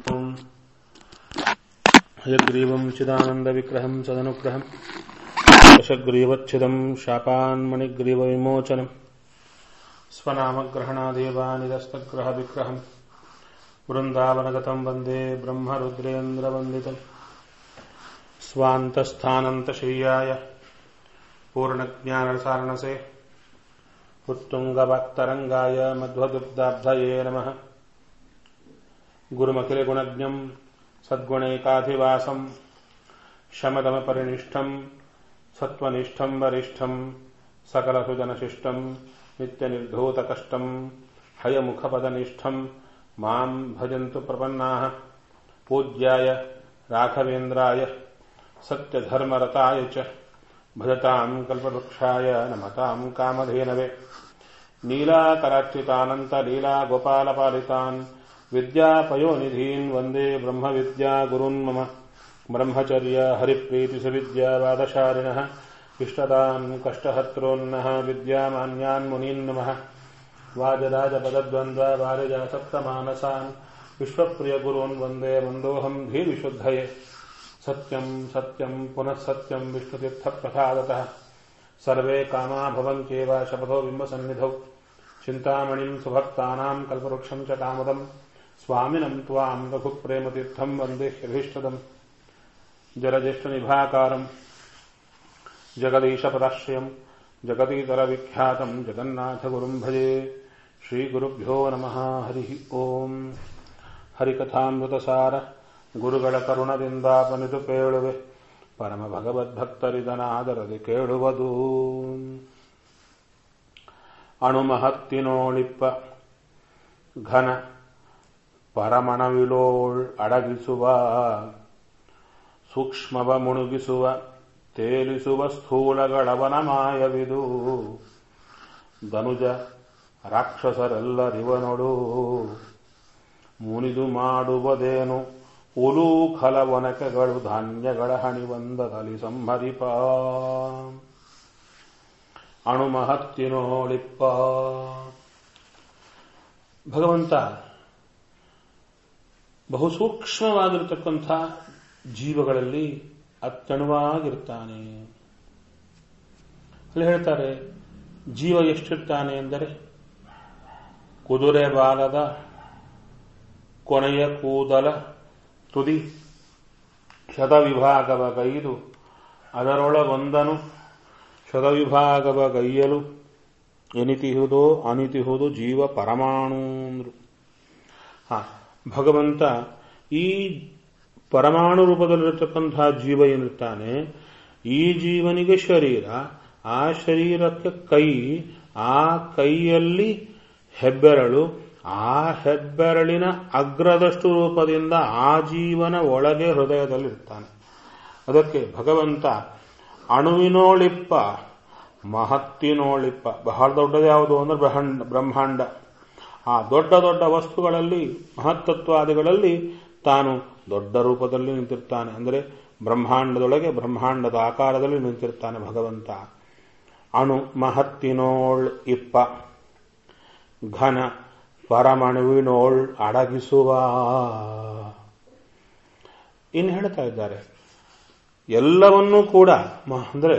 हयग्रीवं चिदानन्दविग्रहं सदनुग्रहं दशग्रीवच्छिदं शापान्मणिग्रीवविमोचनं स्वनामग्रहणादेवानिदस्तग्रहविग्रहं वृन्दावनगतं वन्दे ब्रह्मरुद्रेन्द्रवन्दितं स्वान्तस्थानन्तशय्याय पूर्णज्ञानसारणसे उत्तुङ्गभक्तरङ्गाय मध्वदुग्धाब्धये नमः। गुरुमखिलगुणज्ञं सद्गुणैकाधिवासं शमदमपरिनिष्ठं सत्त्वनिष्ठं वरिष्ठं सकलसुजनशिष्टं नित्यनिर्धूतकष्टं हयमुखपदनिष्ठं मां भजन्तु प्रपन्नाः। पूज्याय राघवेन्द्राय सत्यधर्मरताय च भजतां कल्पवृक्षाय नमतां कामधेनवे। नीलाकरार्चितानन्तलीलागोपालपालितान् विद्यापयोनिधीन् वन्दे ब्रह्मविद्यागुरून् मम। ब्रह्मचर्य हरिप्रीतिसुविद्यावादशारिणः इष्टदान् कष्टहर्तॄन्नः विद्यामान्यान् मुनीन् नमः। वाजराजपदद्वन्द्ववारिजासप्तमानसान् विश्वप्रियगुरून् वन्दे मन्दोऽहं धीविशुद्धये। सत्यं सत्यं पुनः सत्यं विष्णुतीर्थप्रसादतः सर्वे कामा भवन्त्येव शपथो बिम्बसन्निधौ। चिन्तामणिं सुभक्तानां कल्पवृक्षं च कामदं स्वामिनं त्वां रघुप्रेमतीर्थं वन्दे ह्यभीष्टदम्। जलज्येष्ठनिभाकारं जगदीशपदाश्रयं जगदीतरविख्यातं जगन्नाथगुरुं भजे। श्रीगुरुभ्यो नमः। हरिः ओम्। हरिकथामೃತಸಾರ ಗುರುಗಳ ಕರುಣದಿಂದಾಪನಿತು ಪೇಳುವೆ ಪರಮ ಭಗವದ್ಭಕ್ತರಿದನಾದರದಿ ಕೇಳುವುದು. ಅಣುಮಹತ್ತಿನೋಳಿಪ್ಪ ಘನ ಪರಮಣವಿಲೋಳ್ ಅಡಗಿಸುವ ಸೂಕ್ಷ್ಮವ ಮುಣುಗಿಸುವ ತೇಲಿಸುವ ಸ್ಥೂಲಗಳವನ ಮಾಯವಿದು. ಧನುಜ ರಾಕ್ಷಸರೆಲ್ಲರಿವನೊಡು ಮುನಿದು ಮಾಡುವುದೇನು ಉಲೂಖಲವನಕೆಗಳು ಧಾನ್ಯಗಳ ಹಣಿವಂದದಲ್ಲಿ ಸಂಹರಿಪ. ಅಣುಮಹತ್ತಿನೋಳಿಪ್ಪ ಭಗವಂತ ಬಹುಸೂಕ್ಷ್ಮವಾಗಿರತಕ್ಕಂಥ ಜೀವಗಳಲ್ಲಿ ಅತ್ಯಣುವಾಗಿರ್ತಾನೆ. ಅಲ್ಲಿ ಹೇಳ್ತಾರೆ ಜೀವ ಎಷ್ಟಿರ್ತಾನೆ ಎಂದರೆ ಕುದುರೆ ಬಾಲದ ಕೊನೆಯ ಕೂದಲ ತುದಿ ಶತವಿಭಾಗವ ಗೈದು ಅದರೊಳಗೊಂದನು ಶತವಿಭಾಗವ ಗೈಯಲು ಎನಿತಿಹುದೋ ಅನಿತಿಹುದು ಜೀವ ಪರಮಾಣು ಅಂದ್ರು. ಭಗವಂತ ಈ ಪರಮಾಣು ರೂಪದಲ್ಲಿರತಕ್ಕಂತಹ ಜೀವ ಏನಿರ್ತಾನೆ, ಈ ಜೀವನಿಗೆ ಶರೀರ, ಆ ಶರೀರಕ್ಕೆ ಕೈ, ಆ ಕೈಯಲ್ಲಿ ಹೆಬ್ಬೆರಳು, ಆ ಹೆಬ್ಬೆರಳಿನ ಅಗ್ರದಷ್ಟು ರೂಪದಿಂದ ಆ ಜೀವನ ಒಳಗೆ ಹೃದಯದಲ್ಲಿರ್ತಾನೆ. ಅದಕ್ಕೆ ಭಗವಂತ ಅಣುವಿನೋಳಿಪ್ಪ ಮಹತ್ತಿನೋಳಿಪ್ಪ. ಬಹಳ ದೊಡ್ಡದು ಯಾವುದು ಅಂದ್ರೆ ಬ್ರಹ್ಮಾಂಡ. ಆ ದೊಡ್ಡ ದೊಡ್ಡ ವಸ್ತುಗಳಲ್ಲಿ ಮಹತ್ತತ್ವಾದಿಗಳಲ್ಲಿ ತಾನು ದೊಡ್ಡ ರೂಪದಲ್ಲಿ ನಿಂತಿರ್ತಾನೆ. ಅಂದರೆ ಬ್ರಹ್ಮಾಂಡದೊಳಗೆ ಬ್ರಹ್ಮಾಂಡದ ಆಕಾರದಲ್ಲಿ ನಿಂತಿರ್ತಾನೆ ಭಗವಂತ. ಅಣು ಮಹತ್ತಿನೋಳ್ ಇಪ್ಪ ಘನ ಪರಮಣುವಿನೋಳ್ ಅಡಗಿಸುವ. ಇನ್ನು ಹೇಳ್ತಾ ಇದ್ದಾರೆ ಎಲ್ಲವನ್ನೂ ಕೂಡ ಅಂದ್ರೆ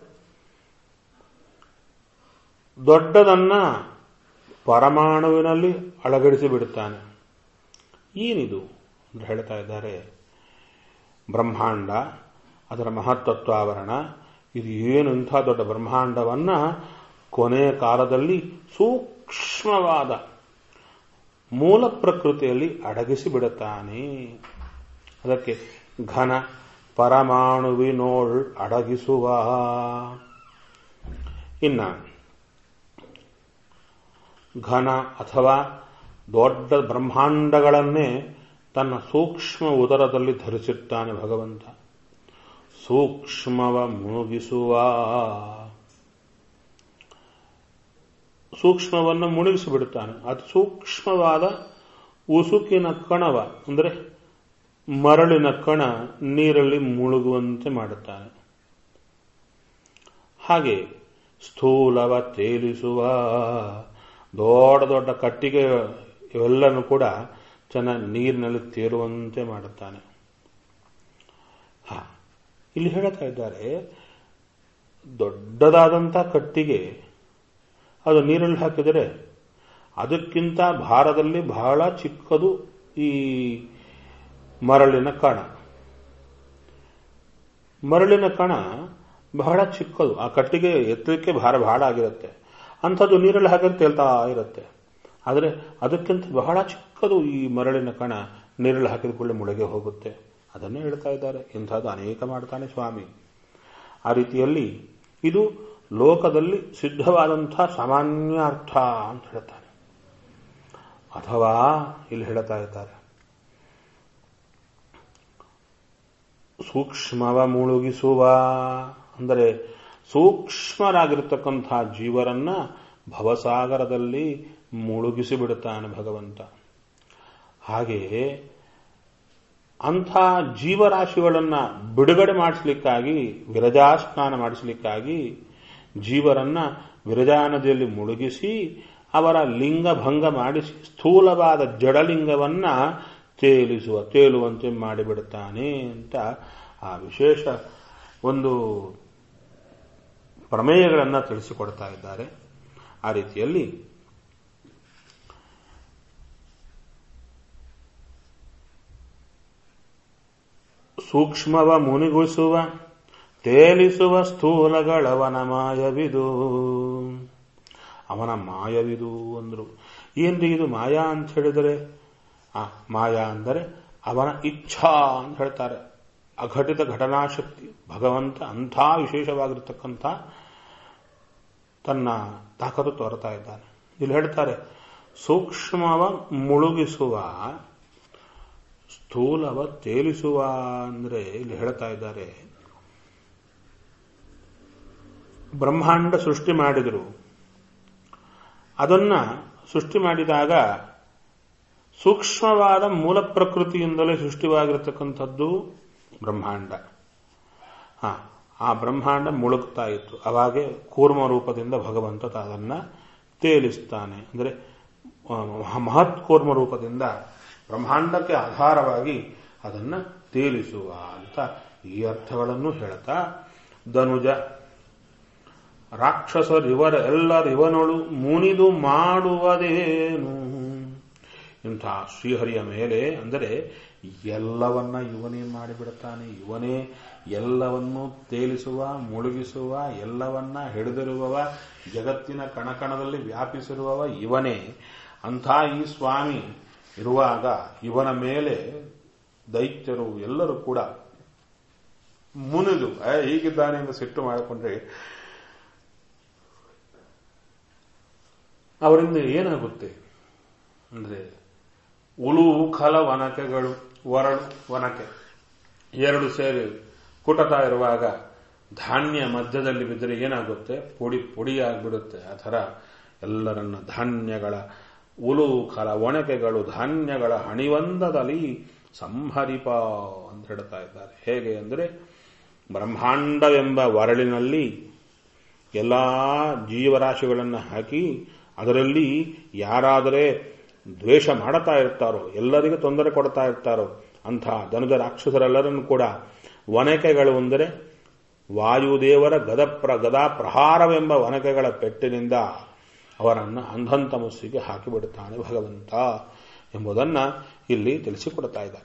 ದೊಡ್ಡದನ್ನ ಪರಮಾಣುವಿನಲ್ಲಿ ಅಳಗಡಿಸಿ ಬಿಡುತ್ತಾನೆ. ಏನಿದು ಅಂತ ಹೇಳ್ತಾ ಇದ್ದಾರೆ. ಬ್ರಹ್ಮಾಂಡ, ಅದರ ಮಹತ್ತತ್ವಾವರಣ, ಇದು ಏನು ಇಂಥ ದೊಡ್ಡ ಬ್ರಹ್ಮಾಂಡವನ್ನ ಕೊನೆಯ ಕಾಲದಲ್ಲಿ ಸೂಕ್ಷ್ಮವಾದ ಮೂಲ ಪ್ರಕೃತಿಯಲ್ಲಿ ಅಡಗಿಸಿ ಬಿಡುತ್ತಾನೆ. ಅದಕ್ಕೆ ಘನ ಪರಮಾಣುವಿನೋಳ್ ಅಡಗಿಸುವ. ಇನ್ನ ಘನ ಅಥವಾ ದೊಡ್ಡ ಬ್ರಹ್ಮಾಂಡಗಳನ್ನೇ ತನ್ನ ಸೂಕ್ಷ್ಮ ಉದರದಲ್ಲಿ ಧರಿಸಿರ್ತಾನೆ ಭಗವಂತ. ಸೂಕ್ಷ್ಮವ ಮುಳುಗಿಸುವ. ಸೂಕ್ಷ್ಮವನ್ನು ಮುಳುಗಿಸಿಬಿಡುತ್ತಾನೆ. ಅತಿ ಸೂಕ್ಷ್ಮವಾದ ಉಸುಕಿನ ಕಣವ ಅಂದರೆ ಮರಳಿನ ಕಣ ನೀರಲ್ಲಿ ಮುಳುಗುವಂತೆ ಮಾಡುತ್ತಾನೆ. ಹಾಗೆ ಸ್ಥೂಲವ ತೇಲಿಸುವ. ದೊಡ್ಡ ದೊಡ್ಡ ಕಟ್ಟಿಗೆ ಇವೆಲ್ಲನೂ ಕೂಡ ಚೆನ್ನಾಗಿ ನೀರಿನಲ್ಲಿ ತೇಲುವಂತೆ ಮಾಡುತ್ತಾನೆ. ಇಲ್ಲಿ ಹೇಳ್ತಾ ಇದ್ದಾರೆ, ದೊಡ್ಡದಾದಂಥ ಕಟ್ಟಿಗೆ ಅದು ನೀರಲ್ಲಿ ಹಾಕಿದರೆ ಅದಕ್ಕಿಂತ ಭಾರದಲ್ಲಿ ಬಹಳ ಚಿಕ್ಕದು ಈ ಮರಳಿನ ಕಣ. ಮರಳಿನ ಕಣ ಬಹಳ ಚಿಕ್ಕದು, ಆ ಕಟ್ಟಿಗೆ ಎತ್ತಲಿಕ್ಕೆ ಭಾರ ಬಹಳ ಆಗಿರುತ್ತೆ. ಅಂಥದ್ದು ನೀರಲ್ಲಿ ಹಾಕಿದ್ರೆ ತೇಲ್ತಾ ಇರುತ್ತೆ. ಆದರೆ ಅದಕ್ಕಿಂತ ಬಹಳ ಚಿಕ್ಕದು ಈ ಮರಳಿನ ಕಣ ನೀರಲ್ಲಿ ಹಾಕಿದ ಕೂಡಲೇ ಮುಳುಗೆ ಹೋಗುತ್ತೆ. ಅದನ್ನೇ ಹೇಳ್ತಾ ಇದ್ದಾರೆ. ಇಂಥದ್ದು ಅನೇಕ ಮಾಡ್ತಾನೆ ಸ್ವಾಮಿ. ಆ ರೀತಿಯಲ್ಲಿ ಇದು ಲೋಕದಲ್ಲಿ ಸಿದ್ಧವಾದಂಥ ಸಾಮಾನ್ಯ ಅರ್ಥ ಅಂತ ಹೇಳ್ತಾನೆ. ಅಥವಾ ಇಲ್ಲಿ ಹೇಳ್ತಾ ಇದ್ದಾರೆ, ಸೂಕ್ಷ್ಮವ ಮುಳುಗಿಸುವ ಅಂದರೆ ಸೂಕ್ಷ್ಮರಾಗಿರ್ತಕ್ಕಂಥ ಜೀವರನ್ನ ಭವಸಾಗರದಲ್ಲಿ ಮುಳುಗಿಸಿ ಬಿಡುತ್ತಾನೆ ಭಗವಂತ. ಹಾಗೆಯೇ ಅಂಥ ಜೀವರಾಶಿಗಳನ್ನ ಬಿಡುಗಡೆ ಮಾಡಿಸಲಿಕ್ಕಾಗಿ, ವಿರಜಾ ಸ್ನಾನ ಮಾಡಿಸಲಿಕ್ಕಾಗಿ ಜೀವರನ್ನ ವಿರಜಾ ನದಿಯಲ್ಲಿ ಮುಳುಗಿಸಿ ಅವರ ಲಿಂಗಭಂಗ ಮಾಡಿಸಿ ಸ್ಥೂಲವಾದ ಜಡಲಿಂಗವನ್ನ ತೇಲುವಂತೆ ಮಾಡಿಬಿಡುತ್ತಾನೆ ಅಂತ ಆ ವಿಶೇಷ ಒಂದು ಪ್ರಮೇಯಗಳನ್ನು ತಿಳಿಸಿಕೊಡ್ತಾ ಇದ್ದಾರೆ. ಆ ರೀತಿಯಲ್ಲಿ ಸೂಕ್ಷ್ಮವ ಮುನಿಗೊಳಿಸುವ ತೇಲಿಸುವ ಸ್ಥೂಲಗಳವನ ಮಾಯವಿದು. ಅವನ ಮಾಯವಿದು ಅಂದ್ರು. ಏನ್ರಿ ಇದು ಮಾಯಾ ಅಂತ ಹೇಳಿದರೆ, ಮಾಯಾ ಅಂದರೆ ಅವನ ಇಚ್ಛಾ ಅಂತ ಹೇಳ್ತಾರೆ. ಅಘಟಿತ ಘಟನಾಶಕ್ತಿ ಭಗವಂತ ಅಂಥ ವಿಶೇಷವಾಗಿರ್ತಕ್ಕಂಥ ತನ್ನ ತಾಕತ್ತು ತೋರ್ತಾ ಇದ್ದಾನೆ. ಇಲ್ಲಿ ಹೇಳ್ತಾರೆ, ಸೂಕ್ಷ್ಮವ ಮುಳುಗಿಸುವ ಸ್ಥೂಲವ ತೇಲಿಸುವ ಅಂದ್ರೆ ಇಲ್ಲಿ ಹೇಳ್ತಾ ಇದ್ದಾರೆ, ಬ್ರಹ್ಮಾಂಡ ಸೃಷ್ಟಿ ಮಾಡಿದರು. ಅದನ್ನ ಸೃಷ್ಟಿ ಮಾಡಿದಾಗ ಸೂಕ್ಷ್ಮವಾದ ಮೂಲ ಪ್ರಕೃತಿಯಿಂದಲೇ ಸೃಷ್ಟಿವಾಗಿರತಕ್ಕಂಥದ್ದು ಬ್ರಹ್ಮಾಂಡ. ಆ ಬ್ರಹ್ಮಾಂಡ ಮುಳುಗ್ತಾ ಇತ್ತು. ಅವಾಗೆ ಕೂರ್ಮ ರೂಪದಿಂದ ಭಗವಂತ ಅದನ್ನ ತೇಲಿಸ್ತಾನೆ. ಅಂದರೆ ಮಹತ್ ಕೂರ್ಮ ರೂಪದಿಂದ ಬ್ರಹ್ಮಾಂಡಕ್ಕೆ ಆಧಾರವಾಗಿ ಅದನ್ನ ತೇಲಿಸುವ ಅಂತ ಈ ಅರ್ಥಗಳನ್ನು ಹೇಳ್ತಾ, ಧನುಜ ರಾಕ್ಷಸರಿವರೆಲ್ಲರಿವನೊಳು ಮುನಿದು ಮಾಡುವುದೇನು. ಇಂಥ ಶ್ರೀಹರಿಯ ಮೇಲೆ ಅಂದರೆ ಎಲ್ಲವನ್ನ ಇವನೇ ಮಾಡಿಬಿಡುತ್ತಾನೆ. ಇವನೇ ಎಲ್ಲವನ್ನೂ ತೇಲಿಸುವ, ಮುಳುಗಿಸುವ, ಎಲ್ಲವನ್ನ ಹಿಡಿದಿರುವವ, ಜಗತ್ತಿನ ಕಣಕಣದಲ್ಲಿ ವ್ಯಾಪಿಸಿರುವವ ಇವನೇ. ಅಂಥ ಈ ಸ್ವಾಮಿ ಇರುವಾಗ ಇವನ ಮೇಲೆ ದೈತ್ಯರು ಎಲ್ಲರೂ ಕೂಡ ಮುನಿದು ಹೀಗಿದ್ದಾನೆ ಎಂದು ಸಿಟ್ಟು ಮಾಡಿಕೊಂಡ್ರೆ ಅವರಿಂದ ಏನಾಗುತ್ತೆ ಅಂದ್ರೆ, ಉಳುವು ಖಲ ವನಕೆಗಳು, ಒರಳು ವನಕೆ ಎರಡು ಸೇರಿ ಕುಟತಾ ಇರುವಾಗ ಧಾನ್ಯ ಮಧ್ಯದಲ್ಲಿ ಬಿದ್ದರೆ ಏನಾಗುತ್ತೆ, ಪುಡಿ ಪುಡಿಯಾಗ್ಬಿಡುತ್ತೆ. ಆ ಥರ ಎಲ್ಲರನ್ನ ಧಾನ್ಯಗಳ ಉಳುವು ಖಲ ಒಣಕೆಗಳು ಧಾನ್ಯಗಳ ಹಣಿವಂದದಲ್ಲಿ ಸಂಹರಿಪ ಅಂತ ಹೇಳ್ತಾ ಇದ್ದಾರೆ. ಹೇಗೆ ಅಂದರೆ, ಬ್ರಹ್ಮಾಂಡವೆಂಬ ಒರಳಿನಲ್ಲಿ ಎಲ್ಲಾ ಜೀವರಾಶಿಗಳನ್ನು ಹಾಕಿ ಅದರಲ್ಲಿ ಯಾರಾದರೆ ದ್ವೇಷ ಮಾಡುತ್ತಾ ಇರ್ತಾರೋ, ಎಲ್ಲರಿಗೂ ತೊಂದರೆ ಕೊಡ್ತಾ ಇರ್ತಾರೋ ಅಂಥ ಧನುಜ ರಾಕ್ಷಸರೆಲ್ಲರನ್ನು ಕೂಡ ವನಕೆಗಳು ಅಂದರೆ ವಾಯುದೇವರ ಗದಾ ಪ್ರಹಾರವೆಂಬ ವನಕೆಗಳ ಪೆಟ್ಟಿನಿಂದ ಅವರನ್ನು ಅಂಧಂತಮಸ್ಸಿಗೆ ಹಾಕಿಬಿಡುತ್ತಾನೆ ಭಗವಂತ ಎಂಬುದನ್ನ ಇಲ್ಲಿ ತಿಳಿಸಿಕೊಡ್ತಾ ಇದ್ದಾರೆ.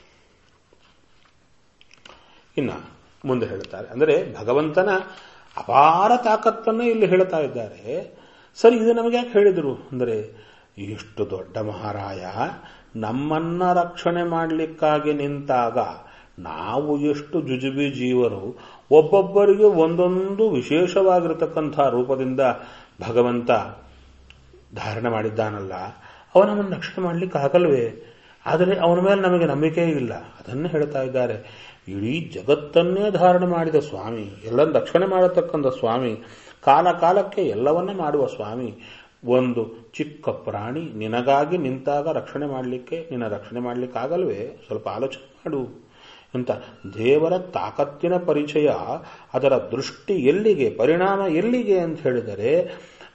ಇನ್ನ ಮುಂದೆ ಹೇಳುತ್ತಾರೆ, ಅಂದರೆ ಭಗವಂತನ ಅಪಾರ ತಾಕತ್ತನ್ನು ಇಲ್ಲಿ ಹೇಳ್ತಾ ಇದ್ದಾರೆ. ಸರಿ, ಇದು ನಮಗೆ ಯಾಕೆ ಹೇಳಿದರು ಅಂದರೆ, ಇಷ್ಟು ದೊಡ್ಡ ಮಹಾರಾಯ ನಮ್ಮನ್ನ ರಕ್ಷಣೆ ಮಾಡಲಿಕ್ಕಾಗಿ ನಿಂತಾಗ ನಾವು ಎಷ್ಟು ಜುಜುಬಿ ಜೀವರು ಒಬ್ಬೊಬ್ಬರಿಗೆ ಒಂದೊಂದು ವಿಶೇಷವಾಗಿರತಕ್ಕಂಥ ರೂಪದಿಂದ ಭಗವಂತ ಧಾರಣೆ ಮಾಡಿದ್ದಾನಲ್ಲ, ಅವನನ್ನು ರಕ್ಷಣೆ ಮಾಡಲಿಕ್ಕೆ ಆಗಲ್ವೇ? ಆದರೆ ಅವನ ಮೇಲೆ ನಮಗೆ ನಂಬಿಕೆ ಇಲ್ಲ. ಅದನ್ನೇ ಹೇಳ್ತಾ ಇದ್ದಾರೆ. ಇಡೀ ಜಗತ್ತನ್ನೇ ಧಾರಣೆ ಮಾಡಿದ ಸ್ವಾಮಿ, ಎಲ್ಲರನ್ನು ರಕ್ಷಣೆ ಮಾಡತಕ್ಕಂಥ ಸ್ವಾಮಿ, ಕಾಲ ಕಾಲಕ್ಕೆ ಎಲ್ಲವನ್ನ ಮಾಡುವ ಸ್ವಾಮಿ, ಒಂದು ಚಿಕ್ಕ ಪ್ರಾಣಿ ನಿನಗಾಗಿ ನಿಂತಾಗ ರಕ್ಷಣೆ ಮಾಡಲಿಕ್ಕೆ ನಿನ್ನ ರಕ್ಷಣೆ ಮಾಡಲಿಕ್ಕೆ ಆಗಲ್ವೇ? ಸ್ವಲ್ಪ ಆಲೋಚನೆ ಮಾಡು ಅಂತ ದೇವರ ತಾಕತ್ತಿನ ಪರಿಚಯ, ಅದರ ದೃಷ್ಟಿ ಎಲ್ಲಿಗೆ, ಪರಿಣಾಮ ಎಲ್ಲಿಗೆ ಅಂತ ಹೇಳಿದರೆ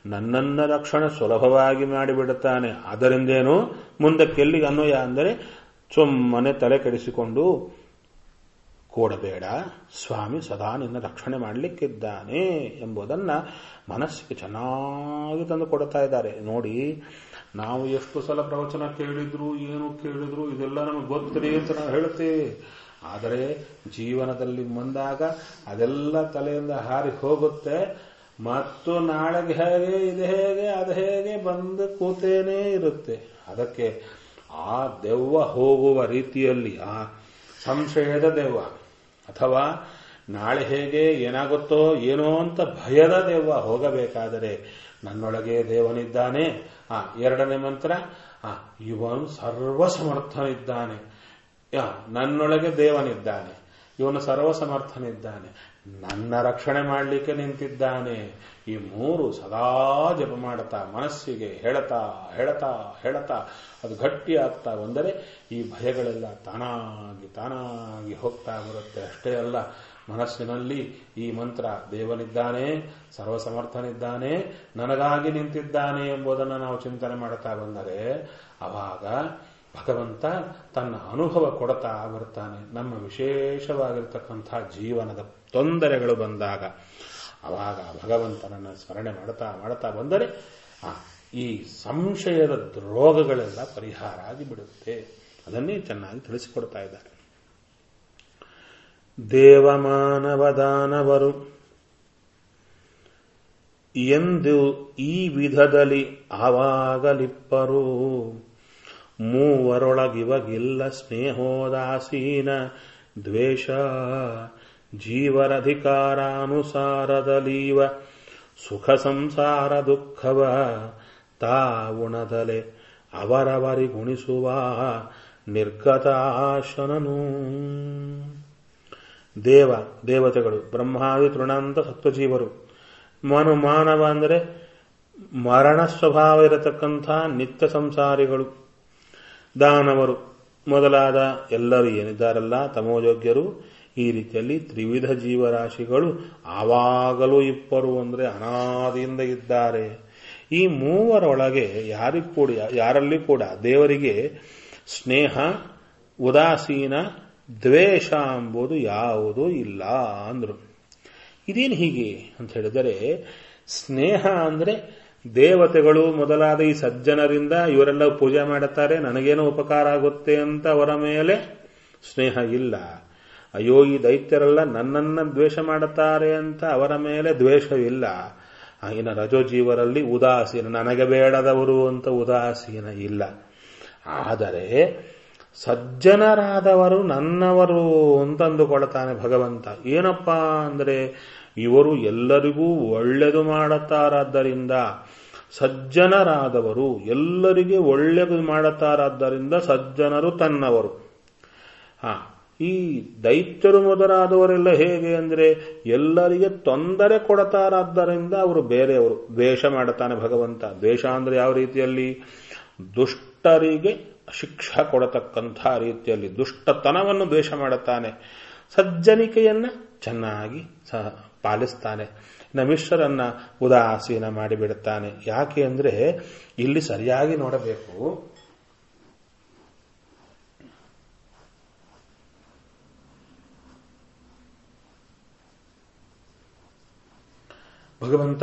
ನನ್ನನ್ನ ರಕ್ಷಣೆ ಸುಲಭವಾಗಿ ಮಾಡಿಬಿಡುತ್ತಾನೆ. ಅದರಿಂದೇನು ಮುಂದಕ್ಕೆಲ್ಲಿಗೆ ಅನ್ವಯ ಅಂದರೆ ಸುಮ್ಮನೆ ತಲೆ ಕೆಡಿಸಿಕೊಂಡು ಕೂಡಬೇಡ, ಸ್ವಾಮಿ ಸದಾ ನಿನ್ನ ರಕ್ಷಣೆ ಮಾಡಲಿಕ್ಕಿದ್ದಾನೆ ಎಂಬುದನ್ನ ಮನಸ್ಸಿಗೆ ಚೆನ್ನಾಗಿ ತಂದು ಕೊಡ್ತಾ ಇದ್ದಾರೆ. ನೋಡಿ, ನಾವು ಎಷ್ಟು ಸಲ ಪ್ರವಚನ ಕೇಳಿದ್ರು, ಏನು ಕೇಳಿದ್ರು, ಇದೆಲ್ಲ ನಮಗೆ ಗೊತ್ತಿದೆ ಅಂತ ನಾವು ಹೇಳ್ತೇವೆ. ಆದರೆ ಜೀವನದಲ್ಲಿ ಬಂದಾಗ ಅದೆಲ್ಲ ತಲೆಯಿಂದ ಹಾರಿ ಹೋಗುತ್ತೆ. ಮತ್ತು ನಾಳೆಗೆ ಹೇಗೆ, ಇದು ಹೇಗೆ, ಅದು ಹೇಗೆ ಬಂದು ಕೂತೇನೇ ಇರುತ್ತೆ. ಅದಕ್ಕೆ ಆ ದೆವ್ವ ಹೋಗುವ ರೀತಿಯಲ್ಲಿ, ಆ ಸಂಶಯದ ದೆವ್ವ ಅಥವಾ ನಾಳೆ ಹೇಗೆ ಏನಾಗುತ್ತೋ ಏನೋ ಅಂತ ಭಯದ ದೆವ್ವ ಹೋಗಬೇಕಾದರೆ ನನ್ನೊಳಗೆ ದೇವನಿದ್ದಾನೆ. ಎರಡನೇ ಮಂತ್ರ, ಇವನು ಸರ್ವಸಮರ್ಥನಿದ್ದಾನೆ. ನನ್ನೊಳಗೆ ದೇವನಿದ್ದಾನೆ, ಇವನು ಸರ್ವಸಮರ್ಥನಿದ್ದಾನೆ, ನನ್ನ ರಕ್ಷಣೆ ಮಾಡಲಿಕ್ಕೆ ನಿಂತಿದ್ದಾನೆ. ಈ ಮೂರು ಸದಾ ಜಪ ಮಾಡುತ್ತಾ ಮನಸ್ಸಿಗೆ ಹೇಳ್ತಾ ಹೇಳ್ತಾ ಹೇಳ್ತಾ ಅದು ಗಟ್ಟಿ ಆಗ್ತಾ ಬಂದರೆ ಈ ಭಯಗಳೆಲ್ಲ ತಾನಾಗಿ ತಾನಾಗಿ ಹೋಗ್ತಾ ಬರುತ್ತೆ. ಅಷ್ಟೇ ಅಲ್ಲ, ಮನಸ್ಸಿನಲ್ಲಿ ಈ ಮಂತ್ರ ದೇವನಿದ್ದಾನೆ, ಸರ್ವಸಮರ್ಥನಿದ್ದಾನೆ, ನನಗಾಗಿ ನಿಂತಿದ್ದಾನೆ ಎಂಬುದನ್ನು ನಾವು ಚಿಂತನೆ ಮಾಡುತ್ತಾ ಬಂದರೆ ಆವಾಗ ಭಗವಂತ ತನ್ನ ಅನುಭವ ಕೊಡ್ತಾ ಬರ್ತಾನೆ. ನಮ್ಮ ವಿಶೇಷವಾಗಿರ್ತಕ್ಕಂಥ ಜೀವನದ ತೊಂದರೆಗಳು ಬಂದಾಗ ಆವಾಗ ಭಗವಂತನನ್ನು ಸ್ಮರಣೆ ಮಾಡ್ತಾ ಮಾಡ್ತಾ ಬಂದರೆ ಈ ಸಂಶಯದ ರೋಗಗಳೆಲ್ಲ ಪರಿಹಾರ ಆಗಿಬಿಡುತ್ತೆ. ಅದನ್ನೇ ಚೆನ್ನಾಗಿ ತಿಳಿಸಿಕೊಡ್ತಾ ಇದ್ದಾರೆ. ದೇವಮಾನವದಾನವರು ಎಂದು ಈ ವಿಧದಲ್ಲಿ ಆವಾಗಲಿಪ್ಪರು, ಮೂವರೊಳಗಿವಗಿಲ್ಲ ಸ್ನೇಹೋದಾಸೀನ ದ್ವೇಷ, ಜೀವರಧಿಕಾರಾನುಸಾರದಲೀವ ಸುಖ ಸಂಸಾರ ದುಃಖವ ತಾವುಣದಲೆ ಅವರವರಿಗುಣಿಸುವ ನಿರ್ಗತಾಶನನು. ದೇವತೆಗಳು, ಬ್ರಹ್ಮಾದಿ ತೃಣಾಂತ ಸತ್ವಜೀವರು, ಮಾನವ ಅಂದರೆ ಮರಣ ಸ್ವಭಾವ ಇರತಕ್ಕಂಥ ನಿತ್ಯ ಸಂಸಾರಿಗಳು, ದಾನವರು ಮೊದಲಾದ ಎಲ್ಲರೂ ಏನಿದ್ದಾರಲ್ಲ ತಮೋಯೋಗ್ಯರು, ಈ ರೀತಿಯಲ್ಲಿ ತ್ರಿವಿಧ ಜೀವರಾಶಿಗಳು ಆವಾಗಲೂ ಇಪ್ಪರು ಅಂದರೆ ಅನಾದಿಯಿಂದ ಇದ್ದಾರೆ. ಈ ಮೂವರೊಳಗೆ ಯಾರಲ್ಲಿ ಕೂಡ ದೇವರಿಗೆ ಸ್ನೇಹ, ಉದಾಸೀನ, ದ್ವೇಷ ಎಂಬುದು ಯಾವುದೂ ಇಲ್ಲ ಅಂದ್ರು. ಇದೇನು ಹೀಗೆ ಅಂತ ಹೇಳಿದರೆ, ಸ್ನೇಹ ಅಂದರೆ ದೇವತೆಗಳು ಮೊದಲಾದ ಈ ಸಜ್ಜನರಿಂದ ಇವರೆಲ್ಲ ಪೂಜೆ ಮಾಡುತ್ತಾರೆ, ನನಗೇನೋ ಉಪಕಾರ ಆಗುತ್ತೆ ಅಂತ ಅವರ ಮೇಲೆ ಸ್ನೇಹ ಇಲ್ಲ. ಅಯ್ಯೋ ಈ ದೈತ್ಯರೆಲ್ಲ ನನ್ನನ್ನ ದ್ವೇಷ ಮಾಡುತ್ತಾರೆ ಅಂತ ಅವರ ಮೇಲೆ ದ್ವೇಷವಿಲ್ಲ. ಇನ್ನು ರಜೋಜೀವರಲ್ಲಿ ಉದಾಸೀನ, ನನಗೆ ಬೇಡದವರು ಅಂತ ಉದಾಸೀನ ಇಲ್ಲ. ಆದರೆ ಸಜ್ಜನರಾದವರು ನನ್ನವರು ಅಂತಂದುಕೊಳ್ತಾನೆ ಭಗವಂತ. ಏನಪ್ಪ ಅಂದರೆ ಇವರು ಎಲ್ಲರಿಗೂ ಒಳ್ಳೆಯದು ಮಾಡುತ್ತಾರಾದ್ದರಿಂದ ಸಜ್ಜನರಾದವರು, ಎಲ್ಲರಿಗೆ ಒಳ್ಳೆಯದು ಮಾಡುತ್ತಾರಾದ್ದರಿಂದ ಸಜ್ಜನರು ತನ್ನವರು. ಈ ದೈತ್ಯರು ಮೊದಲಾದವರೆಲ್ಲ ಹೇಗೆ ಅಂದರೆ ಎಲ್ಲರಿಗೆ ತೊಂದರೆ ಕೊಡ್ತಾರಾದ್ದರಿಂದ ಅವರು ಬೇರೆಯವರು. ದ್ವೇಷ ಮಾಡುತ್ತಾನೆ ಭಗವಂತ. ದ್ವೇಷ ಅಂದರೆ ಯಾವ ರೀತಿಯಲ್ಲಿ? ದುಷ್ಟರಿಗೆ ಶಿಕ್ಷೆ ಕೊಡತಕ್ಕಂಥ ರೀತಿಯಲ್ಲಿ ದುಷ್ಟತನವನ್ನು ದ್ವೇಷ ಮಾಡುತ್ತಾನೆ, ಸಜ್ಜನಿಕೆಯನ್ನ ಚೆನ್ನಾಗಿ ಪಾಲಿಸ್ತಾನೆ. ಮಿಶ್ರರನ್ನ ಉದಾಸೀನ ಮಾಡಿಬಿಡುತ್ತಾನೆ. ಯಾಕೆ ಅಂದರೆ ಇಲ್ಲಿ ಸರಿಯಾಗಿ ನೋಡಬೇಕು. ಭಗವಂತ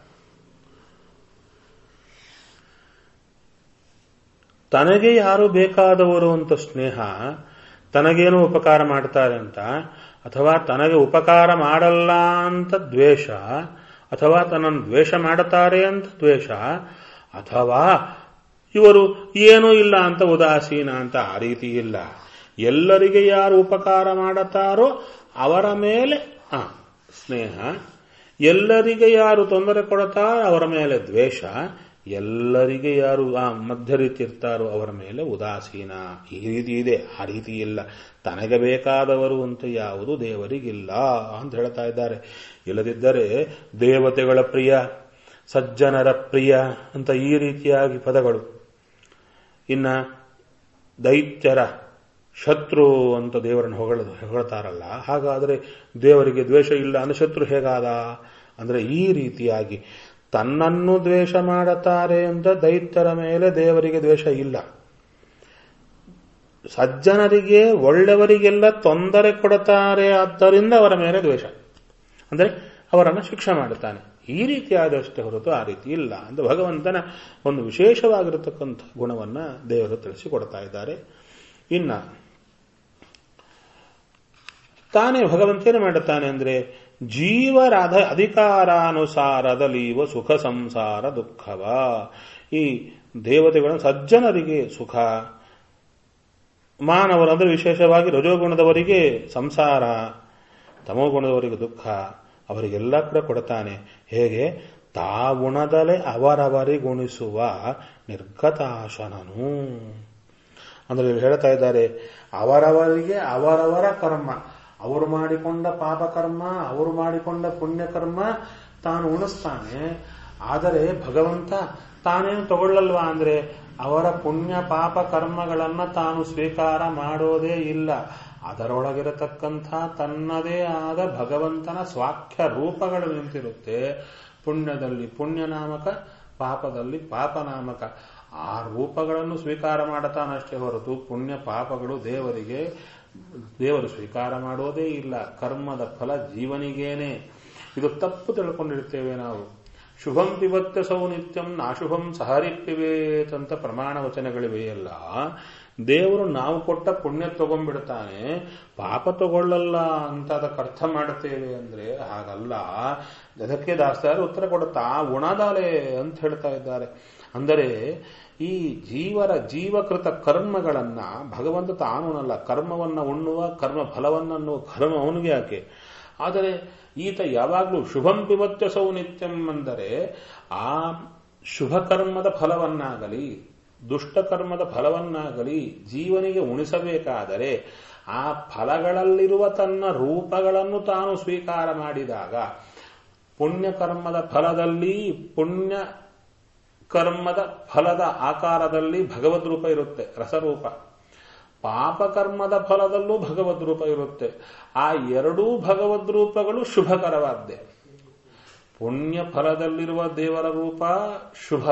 ತನಗೆ ಯಾರು ಬೇಕಾದವರು ಅಂತ ಸ್ನೇಹ, ತನಗೇನು ಉಪಕಾರ ಮಾಡ್ತಾರೆ ಅಂತ, ಅಥವಾ ತನಗೆ ಉಪಕಾರ ಮಾಡಲ್ಲ ಅಂತ ದ್ವೇಷ, ಅಥವಾ ತನ್ನನ್ನು ದ್ವೇಷ ಮಾಡುತ್ತಾರೆ ಅಂತ ದ್ವೇಷ, ಅಥವಾ ಇವರು ಏನೂ ಇಲ್ಲ ಅಂತ ಉದಾಸೀನ ಅಂತ ಆ ರೀತಿ ಇಲ್ಲ. ಎಲ್ಲರಿಗೆ ಯಾರು ಉಪಕಾರ ಮಾಡುತ್ತಾರೋ ಅವರ ಮೇಲೆ ಸ್ನೇಹ, ಎಲ್ಲರಿಗೆ ಯಾರು ತೊಂದರೆ ಕೊಡುತ್ತಾರೋ ಅವರ ಮೇಲೆ ದ್ವೇಷ, ಎಲ್ಲರಿಗೆ ಯಾರು ಮಧ್ಯ ರೀತಿ ಇರ್ತಾರೋ ಅವರ ಮೇಲೆ ಉದಾಸೀನ. ಈ ರೀತಿ ಇದೆ, ಆ ರೀತಿ ಇಲ್ಲ. ತನಗೆ ಬೇಕಾದವರು ಅಂತ ಯಾವುದು ದೇವರಿಗಿಲ್ಲ ಅಂತ ಹೇಳ್ತಾ ಇದ್ದಾರೆ. ಇಲ್ಲದಿದ್ದರೆ ದೇವತೆಗಳ ಪ್ರಿಯ, ಸಜ್ಜನರ ಪ್ರಿಯ ಅಂತ ಈ ರೀತಿಯಾಗಿ ಪದಗಳು. ಇನ್ನ ದೈತ್ಯರ ಶತ್ರು ಅಂತ ದೇವರನ್ನು ಹೊಗಳ್ತಾರಲ್ಲ, ಹಾಗಾದರೆ ದೇವರಿಗೆ ದ್ವೇಷ ಇಲ್ಲ ಅಂದ್ರೆ ಶತ್ರು ಹೇಗಾದ ಅಂದ್ರೆ ಈ ರೀತಿಯಾಗಿ ತನ್ನನ್ನು ದ್ವೇಷ ಮಾಡುತ್ತಾರೆ ಅಂತ ದೈತ್ಯರ ಮೇಲೆ ದೇವರಿಗೆ ದ್ವೇಷ ಇಲ್ಲ. ಸಜ್ಜನರಿಗೆ ಒಳ್ಳೆಯವರಿಗೆಲ್ಲ ತೊಂದರೆ ಕೊಡುತ್ತಾರೆ, ಆದ್ದರಿಂದ ಅವರ ಮೇಲೆ ದ್ವೇಷ, ಅಂದರೆ ಅವರನ್ನು ಶಿಕ್ಷೆ ಮಾಡುತ್ತಾನೆ. ಈ ರೀತಿಯಾದಷ್ಟೇ ಹೊರತು ಆ ರೀತಿ ಇಲ್ಲ ಅಂತ ಭಗವಂತನ ಒಂದು ವಿಶೇಷವಾಗಿರತಕ್ಕಂಥ ಗುಣವನ್ನ ದೇವರು ತಿಳಿಸಿಕೊಡ್ತಾ ಇದ್ದಾರೆ. ಇನ್ನ ತಾನೇ ಭಗವಂತೇನು ಮಾಡುತ್ತಾನೆ ಅಂದ್ರೆ ಜೀವರ ಅಧಿಕಾರಾನುಸಾರದಲ್ಲಿ ಸುಖ ಸಂಸಾರ ದುಃಖವ. ಈ ದೇವತೆಗಳ ಸಜ್ಜನರಿಗೆ ಸುಖ, ಮಾನವರು ಅಂದ್ರೆ ವಿಶೇಷವಾಗಿ ರಜೋಗುಣದವರಿಗೆ ಸಂಸಾರ, ತಮೋಗುಣದವರಿಗೆ ದುಃಖ, ಅವರಿಗೆಲ್ಲ ಕೂಡ ಕೊಡ್ತಾನೆ. ಹೇಗೆ? ತಾವುಣದಲೆ ಅವರವರಿಗುಣಿಸುವ ನಿರ್ಗತಾಶನನು. ಅಂದ್ರೆ ಇಲ್ಲಿ ಹೇಳ್ತಾ ಇದ್ದಾರೆ, ಅವರವರಿಗೆ ಅವರವರ ಕರ್ಮ, ಅವರು ಮಾಡಿಕೊಂಡ ಪಾಪಕರ್ಮ, ಅವರು ಮಾಡಿಕೊಂಡ ಪುಣ್ಯಕರ್ಮ ತಾನು ಉಣಿಸ್ತಾನೆ. ಆದರೆ ಭಗವಂತ ತಾನೇನು ತಗೊಳ್ಳಲ್ವಾ ಅಂದ್ರೆ ಅವರ ಪುಣ್ಯ ಪಾಪ ಕರ್ಮಗಳನ್ನ ತಾನು ಸ್ವೀಕಾರ ಮಾಡೋದೇ ಇಲ್ಲ. ಅದರೊಳಗಿರತಕ್ಕಂಥ ತನ್ನದೇ ಆದ ಭಗವಂತನ ಸ್ವಾಖ್ಯ ರೂಪಗಳು ನಿಂತಿರುತ್ತೆ. ಪುಣ್ಯದಲ್ಲಿ ಪುಣ್ಯನಾಮಕ, ಪಾಪದಲ್ಲಿ ಪಾಪನಾಮಕ. ಆ ರೂಪಗಳನ್ನು ಸ್ವೀಕಾರ ಮಾಡುತ್ತಾನಷ್ಟೇ ಹೊರತು ಪುಣ್ಯ ಪಾಪಗಳು ದೇವರು ಸ್ವೀಕಾರ ಮಾಡೋದೇ ಇಲ್ಲ. ಕರ್ಮದ ಫಲ ಜೀವನಿಗೇನೆ. ಇದು ತಪ್ಪು ತಿಳ್ಕೊಂಡಿರ್ತೇವೆ ನಾವು. ಶುಭಂ ಪಿಬತ್ಯ ಸೌ ನಿತ್ಯಂ ನಾಶುಭಂ ಸಹರಿಪ್ಪಿವೇತ್ ಅಂತ ಪ್ರಮಾಣ ವಚನಗಳಿವೆಯಲ್ಲ. ದೇವರು ನಾವು ಕೊಟ್ಟ ಪುಣ್ಯ ತಗೊಂಡ್ಬಿಡ್ತಾನೆ, ಪಾಪ ತಗೊಳ್ಳಲ್ಲ ಅಂತ ಅದಕ್ಕೆ ಅರ್ಥ ಮಾಡುತ್ತೇವೆ ಅಂದ್ರೆ ಹಾಗಲ್ಲ. ಅದಕ್ಕೆ ದಾಸರು ಉತ್ತರ ಕೊಡುತ್ತಾ ಉಣದಾಲೆ ಅಂತ ಹೇಳ್ತಾ ಇದ್ದಾರೆ. ಅಂದರೆ ಈ ಜೀವಕೃತ ಕರ್ಮಗಳನ್ನ ಭಗವಂತ ತಾನುನಲ್ಲ, ಕರ್ಮವನ್ನ ಉಣ್ಣುವ, ಕರ್ಮ ಫಲವನ್ನನ್ನುವ ಕರ್ಮ ಅವನಿಗೆ ಯಾಕೆ. ಆದರೆ ಈತ ಯಾವಾಗಲೂ ಶುಭಂ ಪಿಬತ್ಯ ಸೌ ನಿತ್ಯಂ ಅಂದರೆ ಆ ಶುಭ ಕರ್ಮದ ಫಲವನ್ನಾಗಲಿ ದುಷ್ಟ ಕರ್ಮದ ಫಲವನ್ನಾಗಲಿ ಜೀವನಿಗೆ ಉಣಿಸಬೇಕಾದರೆ ಆ ಫಲಗಳಲ್ಲಿರುವ ತನ್ನ ರೂಪಗಳನ್ನು ತಾನು ಸ್ವೀಕಾರ ಮಾಡಿದಾಗ, ಪುಣ್ಯಕರ್ಮದ ಫಲದಲ್ಲಿ ಪುಣ್ಯ ಕರ್ಮದ ಫಲದ ಆಕಾರದಲ್ಲಿ ಭಗವದ್ ರೂಪ ಇರುತ್ತೆ, ರಸರೂಪ. ಪಾಪಕರ್ಮದ ಫಲದಲ್ಲೂ ಭಗವದ್ ರೂಪ ಇರುತ್ತೆ. ಆ ಎರಡೂ ಭಗವದ್ ರೂಪಗಳು ಶುಭಕರವಾದ್ದೇ. ಪುಣ್ಯ ಫಲದಲ್ಲಿರುವ ದೇವರ ರೂಪ ಶುಭ,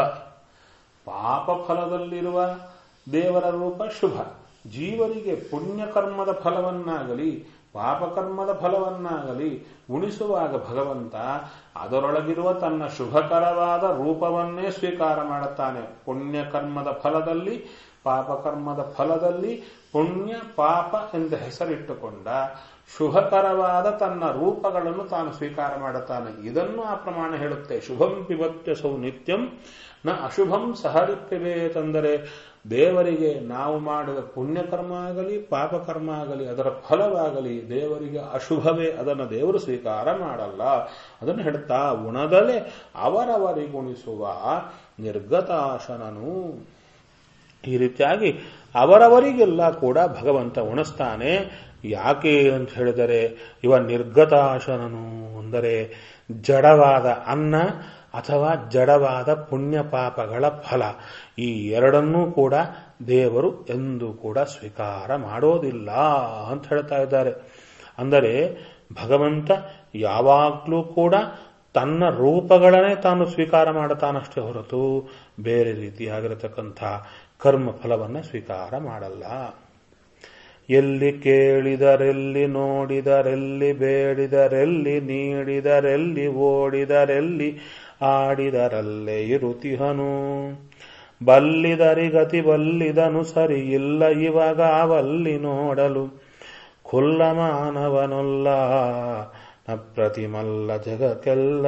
ಪಾಪ ಫಲದಲ್ಲಿರುವ ದೇವರ ರೂಪ ಶುಭ. ಜೀವರಿಗೆ ಪುಣ್ಯಕರ್ಮದ ಫಲವನ್ನಾಗಲಿ ಪಾಪಕರ್ಮದ ಫಲವನ್ನಾಗಲಿ ಉಣಿಸುವಾಗ ಭಗವಂತ ಅದರೊಳಗಿರುವ ತನ್ನ ಶುಭಕರವಾದ ರೂಪವನ್ನೇ ಸ್ವೀಕಾರ ಮಾಡುತ್ತಾನೆ. ಪುಣ್ಯಕರ್ಮದ ಫಲದಲ್ಲಿ ಪಾಪಕರ್ಮದ ಫಲದಲ್ಲಿ ಪುಣ್ಯ ಪಾಪ ಎಂದು ಹೆಸರಿಟ್ಟುಕೊಂಡ ಶುಭಕರವಾದ ತನ್ನ ರೂಪಗಳನ್ನು ತಾನು ಸ್ವೀಕಾರ ಮಾಡುತ್ತಾನೆ. ಇದನ್ನು ಆ ಪ್ರಮಾಣ ಹೇಳುತ್ತೆ. ಶುಭಂ ಪಿಬತ್ಯ ಸೌ ನಿತ್ಯಂ ನ ಅಶುಭಂ ಸಹರಿಪ್ಪಿಬೇತಂದರೆ ದೇವರಿಗೆ ನಾವು ಮಾಡಿದ ಪುಣ್ಯಕರ್ಮ ಆಗಲಿ ಪಾಪಕರ್ಮ ಆಗಲಿ ಅದರ ಫಲವಾಗಲಿ ದೇವರಿಗೆ ಅಶುಭವೇ, ಅದನ್ನು ದೇವರು ಸ್ವೀಕಾರ ಮಾಡಲ್ಲ. ಅದನ್ನು ಹೇಳ್ತಾ ಉಣದಲೆ ಅವರವರಿಗುಣಿಸುವ ನಿರ್ಗತಾಶನನು. ಈ ರೀತಿಯಾಗಿ ಅವರವರಿಗೆಲ್ಲ ಕೂಡ ಭಗವಂತ ಉಣಿಸ್ತಾನೆ. ಯಾಕೆ ಅಂತ ಹೇಳಿದರೆ ಇವ ನಿರ್ಗತಾಶನನು ಅಂದರೆ ಜಡವಾದ ಅನ್ನ ಅಥವಾ ಜಡವಾದ ಪುಣ್ಯ ಪಾಪಗಳ ಫಲ, ಈ ಎರಡನ್ನೂ ಕೂಡ ದೇವರು ಎಂದೂ ಕೂಡ ಸ್ವೀಕಾರ ಮಾಡೋದಿಲ್ಲ ಅಂತ ಹೇಳ್ತಾ ಇದ್ದಾರೆ. ಅಂದರೆ ಭಗವಂತ ಯಾವಾಗಲೂ ಕೂಡ ತನ್ನ ರೂಪಗಳನ್ನೇ ತಾನು ಸ್ವೀಕಾರ ಮಾಡುತ್ತಾನಷ್ಟೇ ಹೊರತು ಬೇರೆ ರೀತಿಯಾಗಿರತಕ್ಕಂಥ ಕರ್ಮ ಫಲವನ್ನು ಸ್ವೀಕಾರ ಮಾಡಲ್ಲ. ಎಲ್ಲಿ ಕೇಳಿದರೆಲ್ಲಿ ನೋಡಿದರೆಲ್ಲಿ ಬೇಡಿದರೆಲ್ಲಿ ನೀಡಿದರೆಲ್ಲಿ ಓಡಿದರೆಲ್ಲಿ ಆಡಿದರಲ್ಲೇ ಇರುತಿಹನು. ಬಲ್ಲಿದರಿಗತಿ ಬಲ್ಲಿದನು ಸರಿ ಇಲ್ಲ ಇವಾಗ ಅವಲ್ಲಿ ನೋಡಲು ಖುಲ್ಲ ಮಾನವನೊಲ್ಲ ನ ಪ್ರತಿಮಲ್ಲ ಜಗಕ್ಕೆಲ್ಲ.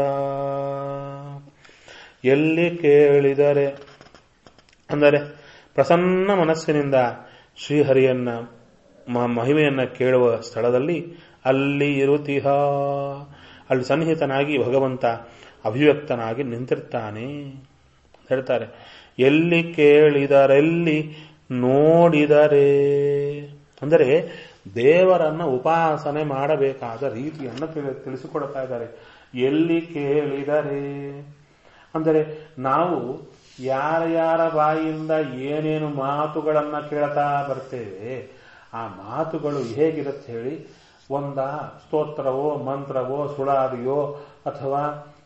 ಎಲ್ಲಿ ಕೇಳಿದರೆ ಅಂದರೆ ಪ್ರಸನ್ನ ಮನಸ್ಸಿನಿಂದ ಶ್ರೀಹರಿಯನ್ನ ಮಹಿಮೆಯನ್ನ ಕೇಳುವ ಸ್ಥಳದಲ್ಲಿ ಅಲ್ಲಿ ಇರುತಿಹ, ಅಲ್ಲಿ ಸನ್ನಿಹಿತನಾಗಿ ಭಗವಂತ ಅಭಿವ್ಯಕ್ತನಾಗಿ ನಿಂತಿರ್ತಾನೆ ಹೇಳ್ತಾರೆ. ಎಲ್ಲಿ ಕೇಳಿದರೆಲ್ಲಿ ನೋಡಿದರೆ ಅಂದರೆ ದೇವರನ್ನ ಉಪಾಸನೆ ಮಾಡಬೇಕಾದ ರೀತಿಯನ್ನು ತಿಳಿಸಿಕೊಡ್ತಾ ಇದ್ದಾರೆ. ಎಲ್ಲಿ ಕೇಳಿದರೆ ಅಂದರೆ ನಾವು ಯಾರ ಬಾಯಿಯಿಂದ ಏನೇನು ಮಾತುಗಳನ್ನ ಕೇಳ್ತಾ ಬರ್ತೇವೆ, ಆ ಮಾತುಗಳು ಹೇಗಿರುತ್ತೆ ಹೇಳಿ. ಒಂದ ಸ್ತೋತ್ರವೋ ಮಂತ್ರವೋ ಸುಳಾದಿಯೋ ಅಥವಾ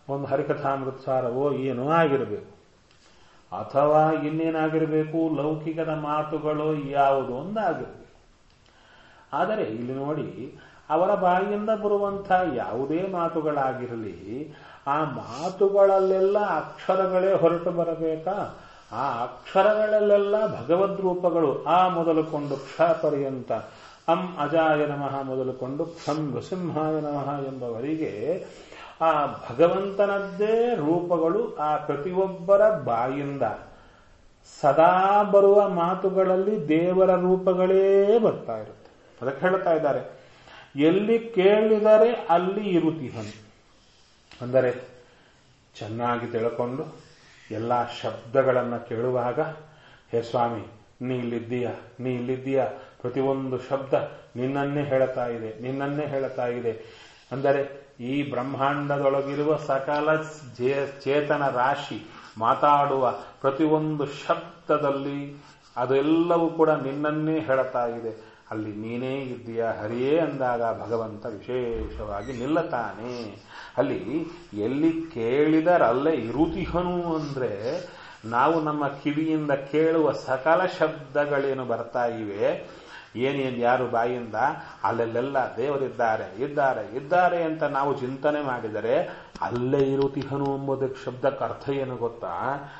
ಒಂದು ಹರಿಕಥಾಮೃತಸಾರವೋ ಏನೋ ಆಗಿರಬೇಕು, ಅಥವಾ ಇನ್ನೇನಾಗಿರಬೇಕು, ಲೌಕಿಕದ ಮಾತುಗಳು ಯಾವುದೋ ಒಂದಾಗಿರಬೇಕು. ಆದರೆ ಇಲ್ಲಿ ನೋಡಿ, ಅವರ ಬಾಯಿಯಿಂದ ಬರುವಂಥ ಯಾವುದೇ ಮಾತುಗಳಾಗಿರಲಿ, ಆ ಮಾತುಗಳಲ್ಲೆಲ್ಲ ಅಕ್ಷರಗಳೇ ಹೊರಟು ಬರಬೇಕಾ? ಆ ಅಕ್ಷರಗಳಲ್ಲೆಲ್ಲ ಭಗವದ್ ರೂಪಗಳು ಆ ಮೊದಲುಕೊಂಡು ಕ್ಷ ಪರ್ಯಂತ ಅಂ ಅಜಾಯ ನಮಃ ಮೊದಲುಕೊಂಡು ಖಂ ನೃಸಿಂಹಾಯ ನಮಃ ಎಂಬವರಿಗೆ ಆ ಭಗವಂತನದ್ದೇ ರೂಪಗಳು ಆ ಪ್ರತಿಯೊಬ್ಬರ ಬಾಯಿಂದ ಸದಾ ಬರುವ ಮಾತುಗಳಲ್ಲಿ ದೇವರ ರೂಪಗಳೇ ಬರ್ತಾ ಇರುತ್ತೆ. ಅದಕ್ಕೆ ಹೇಳ್ತಾ ಇದ್ದಾರೆ, ಎಲ್ಲಿ ಕೇಳಿದರೆ ಅಲ್ಲಿ ಇರುತಿಹನು. ಅಂದರೆ ಚೆನ್ನಾಗಿ ತಿಳ್ಕೊಂಡು ಎಲ್ಲ ಶಬ್ದಗಳನ್ನು ಕೇಳುವಾಗ, ಹೇ ಸ್ವಾಮಿ ನೀ ಇಲ್ಲಿದ್ದೀಯ, ಪ್ರತಿಯೊಂದು ಶಬ್ದ ನಿನ್ನನ್ನೇ ಹೇಳ್ತಾ ಇದೆ. ಅಂದರೆ ಈ ಬ್ರಹ್ಮಾಂಡದೊಳಗಿರುವ ಸಕಲ ಚೇತನ ರಾಶಿ ಮಾತಾಡುವ ಪ್ರತಿಯೊಂದು ಶಬ್ದದಲ್ಲಿ ಅದೆಲ್ಲವೂ ಕೂಡ ನಿನ್ನನ್ನೇ ಹೇಳ್ತಾ ಇದೆ. ಅಲ್ಲಿ ನೀನೇ ಇದ್ದೀಯ ಹರಿಯೇ ಅಂದಾಗ ಭಗವಂತ ವಿಶೇಷವಾಗಿ ನಿಲ್ಲತಾನೆ. ಅಲ್ಲಿ ಎಲ್ಲಿ ಕೇಳಿದರಲ್ಲೇ ಇರುತಿಹನು ಅಂದ್ರೆ, ನಾವು ನಮ್ಮ ಕಿವಿಯಿಂದ ಕೇಳುವ ಸಕಲ ಶಬ್ದಗಳೇನು ಬರ್ತಾ ಇವೆ, ಏನೇನು ಯಾರು ಬಾಯಿಂದ ಅಲ್ಲೆಲ್ಲ ದೇವರಿದ್ದಾರೆ ಅಂತ ನಾವು ಚಿಂತನೆ ಮಾಡಿದರೆ ಅಲ್ಲೇ ಇರುತಿಹನು ಎಂಬುದಕ್ಕೆ ಶಬ್ದಕ್ಕೆ ಅರ್ಥ ಏನು ಗೊತ್ತಾ?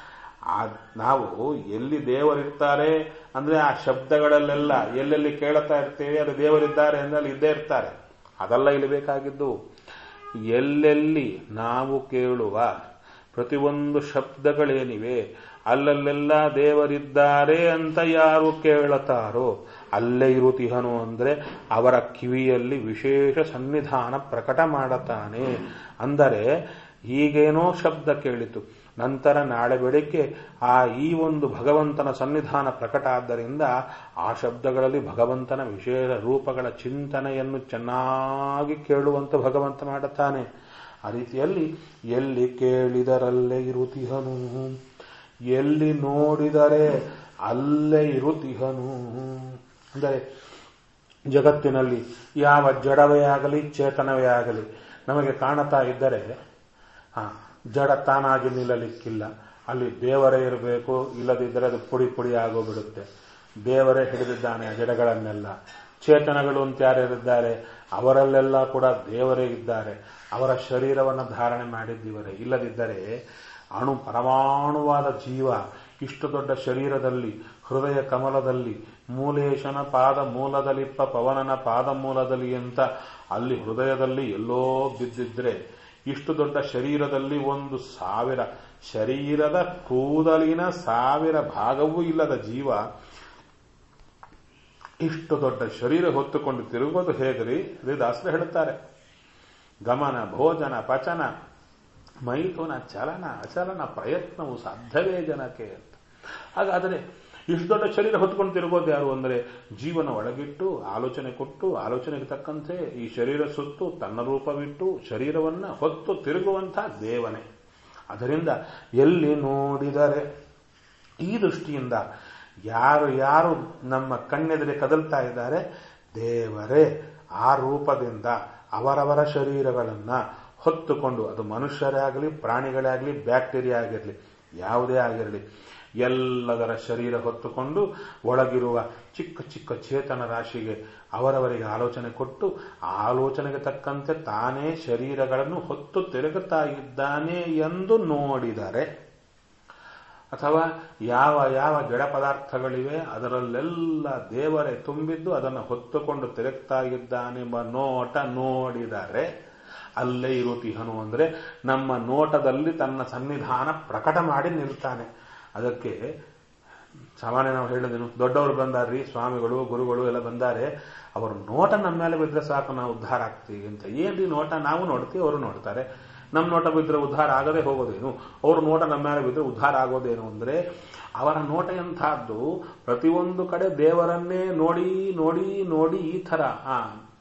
ನಾವು ಎಲ್ಲಿ ದೇವರಿರ್ತಾರೆ ಅಂದ್ರೆ ಆ ಶಬ್ದಗಳಲ್ಲೆಲ್ಲ ಎಲ್ಲೆಲ್ಲಿ ಕೇಳುತ್ತಾ ಇರ್ತೇವೆ ಅದು ದೇವರಿದ್ದಾರೆ ಅಂದ್ರೆ ಇದ್ದೇ ಇರ್ತಾರೆ. ಅದೆಲ್ಲ ಇಲ್ಲಿ ಬೇಕಾಗಿದ್ದು, ಎಲ್ಲೆಲ್ಲಿ ನಾವು ಕೇಳುವ ಪ್ರತಿಯೊಂದು ಶಬ್ದಗಳೇನಿವೆ ಅಲ್ಲಲ್ಲೆಲ್ಲ ದೇವರಿದ್ದಾರೆ ಅಂತ ಯಾರು ಕೇಳುತ್ತಾರೋ ಅಲ್ಲೇ ಇರುತಿಹನು ಅಂದ್ರೆ ಅವರ ಕಿವಿಯಲ್ಲಿ ವಿಶೇಷ ಸನ್ನಿಧಾನ ಪ್ರಕಟ ಮಾಡುತ್ತಾನೆ. ಅಂದರೆ ಈಗೇನೋ ಶಬ್ದ ಕೇಳಿತು, ನಂತರ ನಾಳೆ ಬೆಳಿಗ್ಗೆ ಈ ಒಂದು ಭಗವಂತನ ಸನ್ನಿಧಾನ ಪ್ರಕಟ ಆದ್ದರಿಂದ ಆ ಶಬ್ದಗಳಲ್ಲಿ ಭಗವಂತನ ವಿಶೇಷ ರೂಪಗಳ ಚಿಂತನೆಯನ್ನು ಚೆನ್ನಾಗಿ ಕೇಳುವಂತ ಭಗವಂತ ಮಾಡುತ್ತಾನೆ. ಆ ರೀತಿಯಲ್ಲಿ ಎಲ್ಲಿ ಕೇಳಿದರಲ್ಲೇ ಇರುತಿಹನು, ಎಲ್ಲಿ ನೋಡಿದರೆ ಅಲ್ಲೇ ಇರುತಿಹನು. ಅಂದರೆ ಜಗತ್ತಿನಲ್ಲಿ ಯಾವ ಜಡವೇ ಆಗಲಿ ಚೇತನವೇ ಆಗಲಿ ನಮಗೆ ಕಾಣುತ್ತಾ ಇದ್ದರೆ ಜಡ ತಾನಾಗಿ ನಿಲ್ಲಲಿಕ್ಕಿಲ್ಲ. ಅಲ್ಲಿ ದೇವರೇ ಇರಬೇಕು, ಇಲ್ಲದಿದ್ದರೆ ಅದು ಪುಡಿ ಆಗೋಗ್ಬಿಡುತ್ತೆ. ದೇವರೇ ಹಿಡಿದಿದ್ದಾನೆ ಆ ಜಡಗಳನ್ನೆಲ್ಲ. ಚೇತನಗಳು ಅಂತ ಯಾರಿದ್ದಾರೆ ಅವರಲ್ಲೆಲ್ಲ ಕೂಡ ದೇವರೇ ಇದ್ದಾರೆ. ಅವರ ಶರೀರವನ್ನು ಧಾರಣೆ ಮಾಡಿದ್ದೀವರೇ. ಇಲ್ಲದಿದ್ದರೆ ಪರಮಾಣುವಾದ ಜೀವ ಇಷ್ಟು ದೊಡ್ಡ ಶರೀರದಲ್ಲಿ, ಹೃದಯ ಕಮಲದಲ್ಲಿ, ಮೂಲೇಶನ ಪಾದ ಮೂಲದಲ್ಲಿಪ್ಪ ಪವನನ ಪಾದ ಮೂಲದಲ್ಲಿ ಅಂತ ಅಲ್ಲಿ ಹೃದಯದಲ್ಲಿ ಎಲ್ಲೋ ಬಿದ್ದಿದ್ರೆ, ಇಷ್ಟು ದೊಡ್ಡ ಶರೀರದಲ್ಲಿ 1,000 ಶರೀರದ ಕೂದಲಿನ 1,000 ಭಾಗವೂ ಇಲ್ಲದ ಜೀವ ಇಷ್ಟು ದೊಡ್ಡ ಶರೀರ ಹೊತ್ತುಕೊಂಡು ತಿರುಗೋದು ಹೇಗ್ರಿ? ಅದೇ ದಾಸರು ಹೇಳುತ್ತಾರೆ, ಗಮನ ಭೋಜನ ಪಚನ ಮೈಥುನ ಚಲನ ಅಚಲನ ಪ್ರಯತ್ನವು ಸಾಧ್ಯವೇ ಜನಕ್ಕೆ ಅಂತ. ಹಾಗಾದರೆ ಇಷ್ಟು ದೊಡ್ಡ ಶರೀರ ಹೊತ್ಕೊಂಡು ತಿರುಗೋದು ಯಾರು ಅಂದರೆ, ಜೀವನ ಒಳಗಿಟ್ಟು ಆಲೋಚನೆ ಕೊಟ್ಟು ಆಲೋಚನೆಗೆ ತಕ್ಕಂತೆ ಈ ಶರೀರ ಸುತ್ತು ತನ್ನ ರೂಪವಿಟ್ಟು ಶರೀರವನ್ನ ಹೊತ್ತು ತಿರುಗುವಂತಹ ದೇವನೇ. ಅದರಿಂದ ಎಲ್ಲಿ ನೋಡಿದರೆ ಈ ದೃಷ್ಟಿಯಿಂದ ಯಾರು ನಮ್ಮ ಕಣ್ಣೆದುರೆ ಕದಲ್ತಾ ಇದ್ದಾರೆ ದೇವರೇ ಆ ರೂಪದಿಂದ ಅವರವರ ಶರೀರಗಳನ್ನ ಹೊತ್ತುಕೊಂಡು, ಅದು ಮನುಷ್ಯರೇ ಆಗಲಿ ಪ್ರಾಣಿಗಳೇ ಆಗಲಿ ಬ್ಯಾಕ್ಟೀರಿಯಾ ಆಗಿರಲಿ ಯಾವುದೇ ಆಗಿರಲಿ ಎಲ್ಲದರ ಶರೀರ ಹೊತ್ತುಕೊಂಡು ಒಳಗಿರುವ ಚಿಕ್ಕ ಚಿಕ್ಕ ಚೇತನ ರಾಶಿಗೆ ಅವರವರಿಗೆ ಆಲೋಚನೆ ಕೊಟ್ಟು ಆಲೋಚನೆಗೆ ತಕ್ಕಂತೆ ತಾನೇ ಶರೀರಗಳನ್ನು ಹೊತ್ತು ತಿರುಗುತ್ತಾ ಇದ್ದಾನೆ ಎಂದು ನೋಡಿದರೆ, ಅಥವಾ ಯಾವ ಯಾವ ಜಡ ಪದಾರ್ಥಗಳಿವೆ ಅದರಲ್ಲೆಲ್ಲ ದೇವರೇ ತುಂಬಿದ್ದು ಅದನ್ನು ಹೊತ್ತುಕೊಂಡು ತಿರುಗ್ತಾ ಇದ್ದಾನೆಂಬ ನೋಟ ನೋಡಿದರೆ ಅಲ್ಲೇ ಇರುತಿಹನು ಅಂದರೆ ನಮ್ಮ ನೋಟದಲ್ಲಿ ತನ್ನ ಸನ್ನಿಧಾನ ಪ್ರಕಟ ಮಾಡಿ ನಿಲ್ತಾನೆ. ಅದಕ್ಕೆ ಸಾಮಾನ್ಯ ನಾವು ಹೇಳಿದೆನು, ದೊಡ್ಡವರು ಬಂದಾರ್ರಿ, ಸ್ವಾಮಿಗಳು ಗುರುಗಳು ಎಲ್ಲ ಬಂದಾರೆ, ಅವ್ರ ನೋಟ ನಮ್ಮ ಮೇಲೆ ಬಿದ್ದರೆ ಸಾಕು ನಾವು ಉದ್ಧಾರ ಆಗ್ತೀವಿ ಅಂತ. ಏನ್ರಿ ನೋಟ? ನಾವು ನೋಡ್ತೀವಿ, ಅವರು ನೋಡ್ತಾರೆ. ನಮ್ಮ ನೋಟ ಬಿದ್ದರೆ ಉದ್ಧಾರ ಆಗದೆ ಹೋಗೋದೇನು? ಅವ್ರ ನೋಟ ನಮ್ಮ ಮೇಲೆ ಬಿದ್ದರೆ ಉದ್ಧಾರ ಆಗೋದೇನು ಅಂದ್ರೆ, ಅವರ ನೋಟ ಎಂಥದ್ದು, ಪ್ರತಿಯೊಂದು ಕಡೆ ದೇವರನ್ನೇ ನೋಡಿ ನೋಡಿ ನೋಡಿ ಈ ಥರ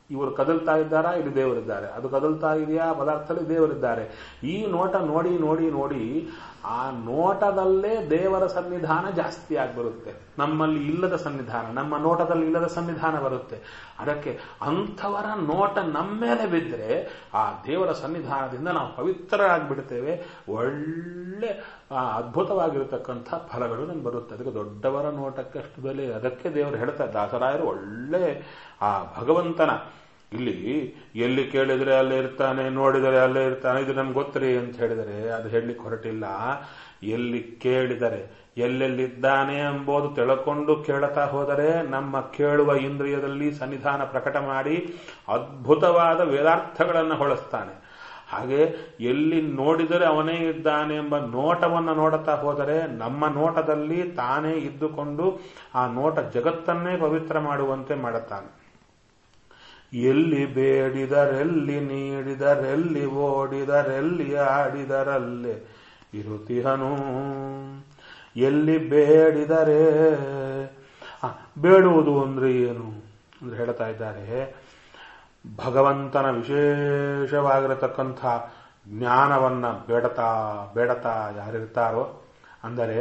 ಇವರು ಕದಲ್ತಾ ಇದ್ದಾರಾ, ಇಲ್ಲಿ ದೇವರಿದ್ದಾರೆ, ಅದು ಕದಲ್ತಾ ಇದೆಯಾ ಪದಾರ್ಥದಲ್ಲಿ ದೇವರಿದ್ದಾರೆ. ಈ ನೋಟ ನೋಡಿ ನೋಡಿ ನೋಡಿ ಆ ನೋಟದಲ್ಲೇ ದೇವರ ಸನ್ನಿಧಾನ ಜಾಸ್ತಿ ಆಗಿಬರುತ್ತೆ. ನಮ್ಮಲ್ಲಿ ಇಲ್ಲದ ಸನ್ನಿಧಾನ, ನಮ್ಮ ನೋಟದಲ್ಲಿ ಇಲ್ಲದ ಸನ್ನಿಧಾನ ಬರುತ್ತೆ. ಅದಕ್ಕೆ ಅಂಥವರ ನೋಟ ನಮ್ಮ ಮೇಲೆ ಬಿದ್ದರೆ ಆ ದೇವರ ಸನ್ನಿಧಾನದಿಂದ ನಾವು ಪವಿತ್ರರಾಗಿಬಿಡ್ತೇವೆ. ಒಳ್ಳೆ ಅದ್ಭುತವಾಗಿರತಕ್ಕಂಥ ಫಲಗಳು ನಮ್ಗೆ ಬರುತ್ತೆ. ಅದಕ್ಕೆ ದೊಡ್ಡವರ ನೋಟಕ್ಕೆ ಅಷ್ಟು ಬೆಲೆ. ಅದಕ್ಕೆ ದೇವರು ಹೇಳ್ತಾರೆ, ದಾಸರಾಯರು ಒಳ್ಳೆ ಆ ಭಗವಂತನ ಇಲ್ಲಿ ಎಲ್ಲಿ ಕೇಳಿದರೆ ಅಲ್ಲೇ ಇರ್ತಾನೆ, ನೋಡಿದರೆ ಅಲ್ಲೇ ಇರ್ತಾನೆ, ಇದು ನಮ್ಗೆ ಗೊತ್ತರಿ ಅಂತ ಹೇಳಿದರೆ ಅದು ಹೇಳಲಿಕ್ಕೆ ಹೊರಟಿಲ್ಲ. ಎಲ್ಲಿ ಕೇಳಿದರೆ ಎಲ್ಲೆಲ್ಲಿದ್ದಾನೆ ಎಂಬುದು ತಿಳ್ಕೊಂಡು ಕೇಳುತ್ತಾ ಹೋದರೆ ನಮ್ಮ ಕೇಳುವ ಇಂದ್ರಿಯದಲ್ಲಿ ಸನ್ನಿಧಾನ ಪ್ರಕಟ ಮಾಡಿ ಅದ್ಭುತವಾದ ವೇದಾರ್ಥಗಳನ್ನು ಹೊಳಿಸ್ತಾನೆ. ಹಾಗೆ ಎಲ್ಲಿ ನೋಡಿದರೆ ಅವನೇ ಇದ್ದಾನೆ ಎಂಬ ನೋಟವನ್ನು ನೋಡುತ್ತಾ ಹೋದರೆ ನಮ್ಮ ನೋಟದಲ್ಲಿ ತಾನೇ ಇದ್ದುಕೊಂಡು ಆ ನೋಟ ಜಗತ್ತನ್ನೇ ಪವಿತ್ರ ಮಾಡುವಂತೆ ಮಾಡುತ್ತಾನೆ. ಎಲ್ಲಿ ಬೇಡಿದರೆಲ್ಲಿ ನೀಡಿದರೆಲ್ಲಿ ಓಡಿದರೆಲ್ಲಿ ಆಡಿದರಲ್ಲೇ ಇರುತ್ತಿಹನು. ಎಲ್ಲಿ ಬೇಡಿದರೆ ಬೇಡುವುದು ಅಂದ್ರೆ ಏನು ಅಂದ್ರೆ ಹೇಳ್ತಾ ಇದ್ದಾರೆ, ಭಗವಂತನ ವಿಶೇಷವಾಗಿರತಕ್ಕಂಥ ಜ್ಞಾನವನ್ನ ಬೇಡತಾ ಯಾರಿರ್ತಾರೋ, ಅಂದರೆ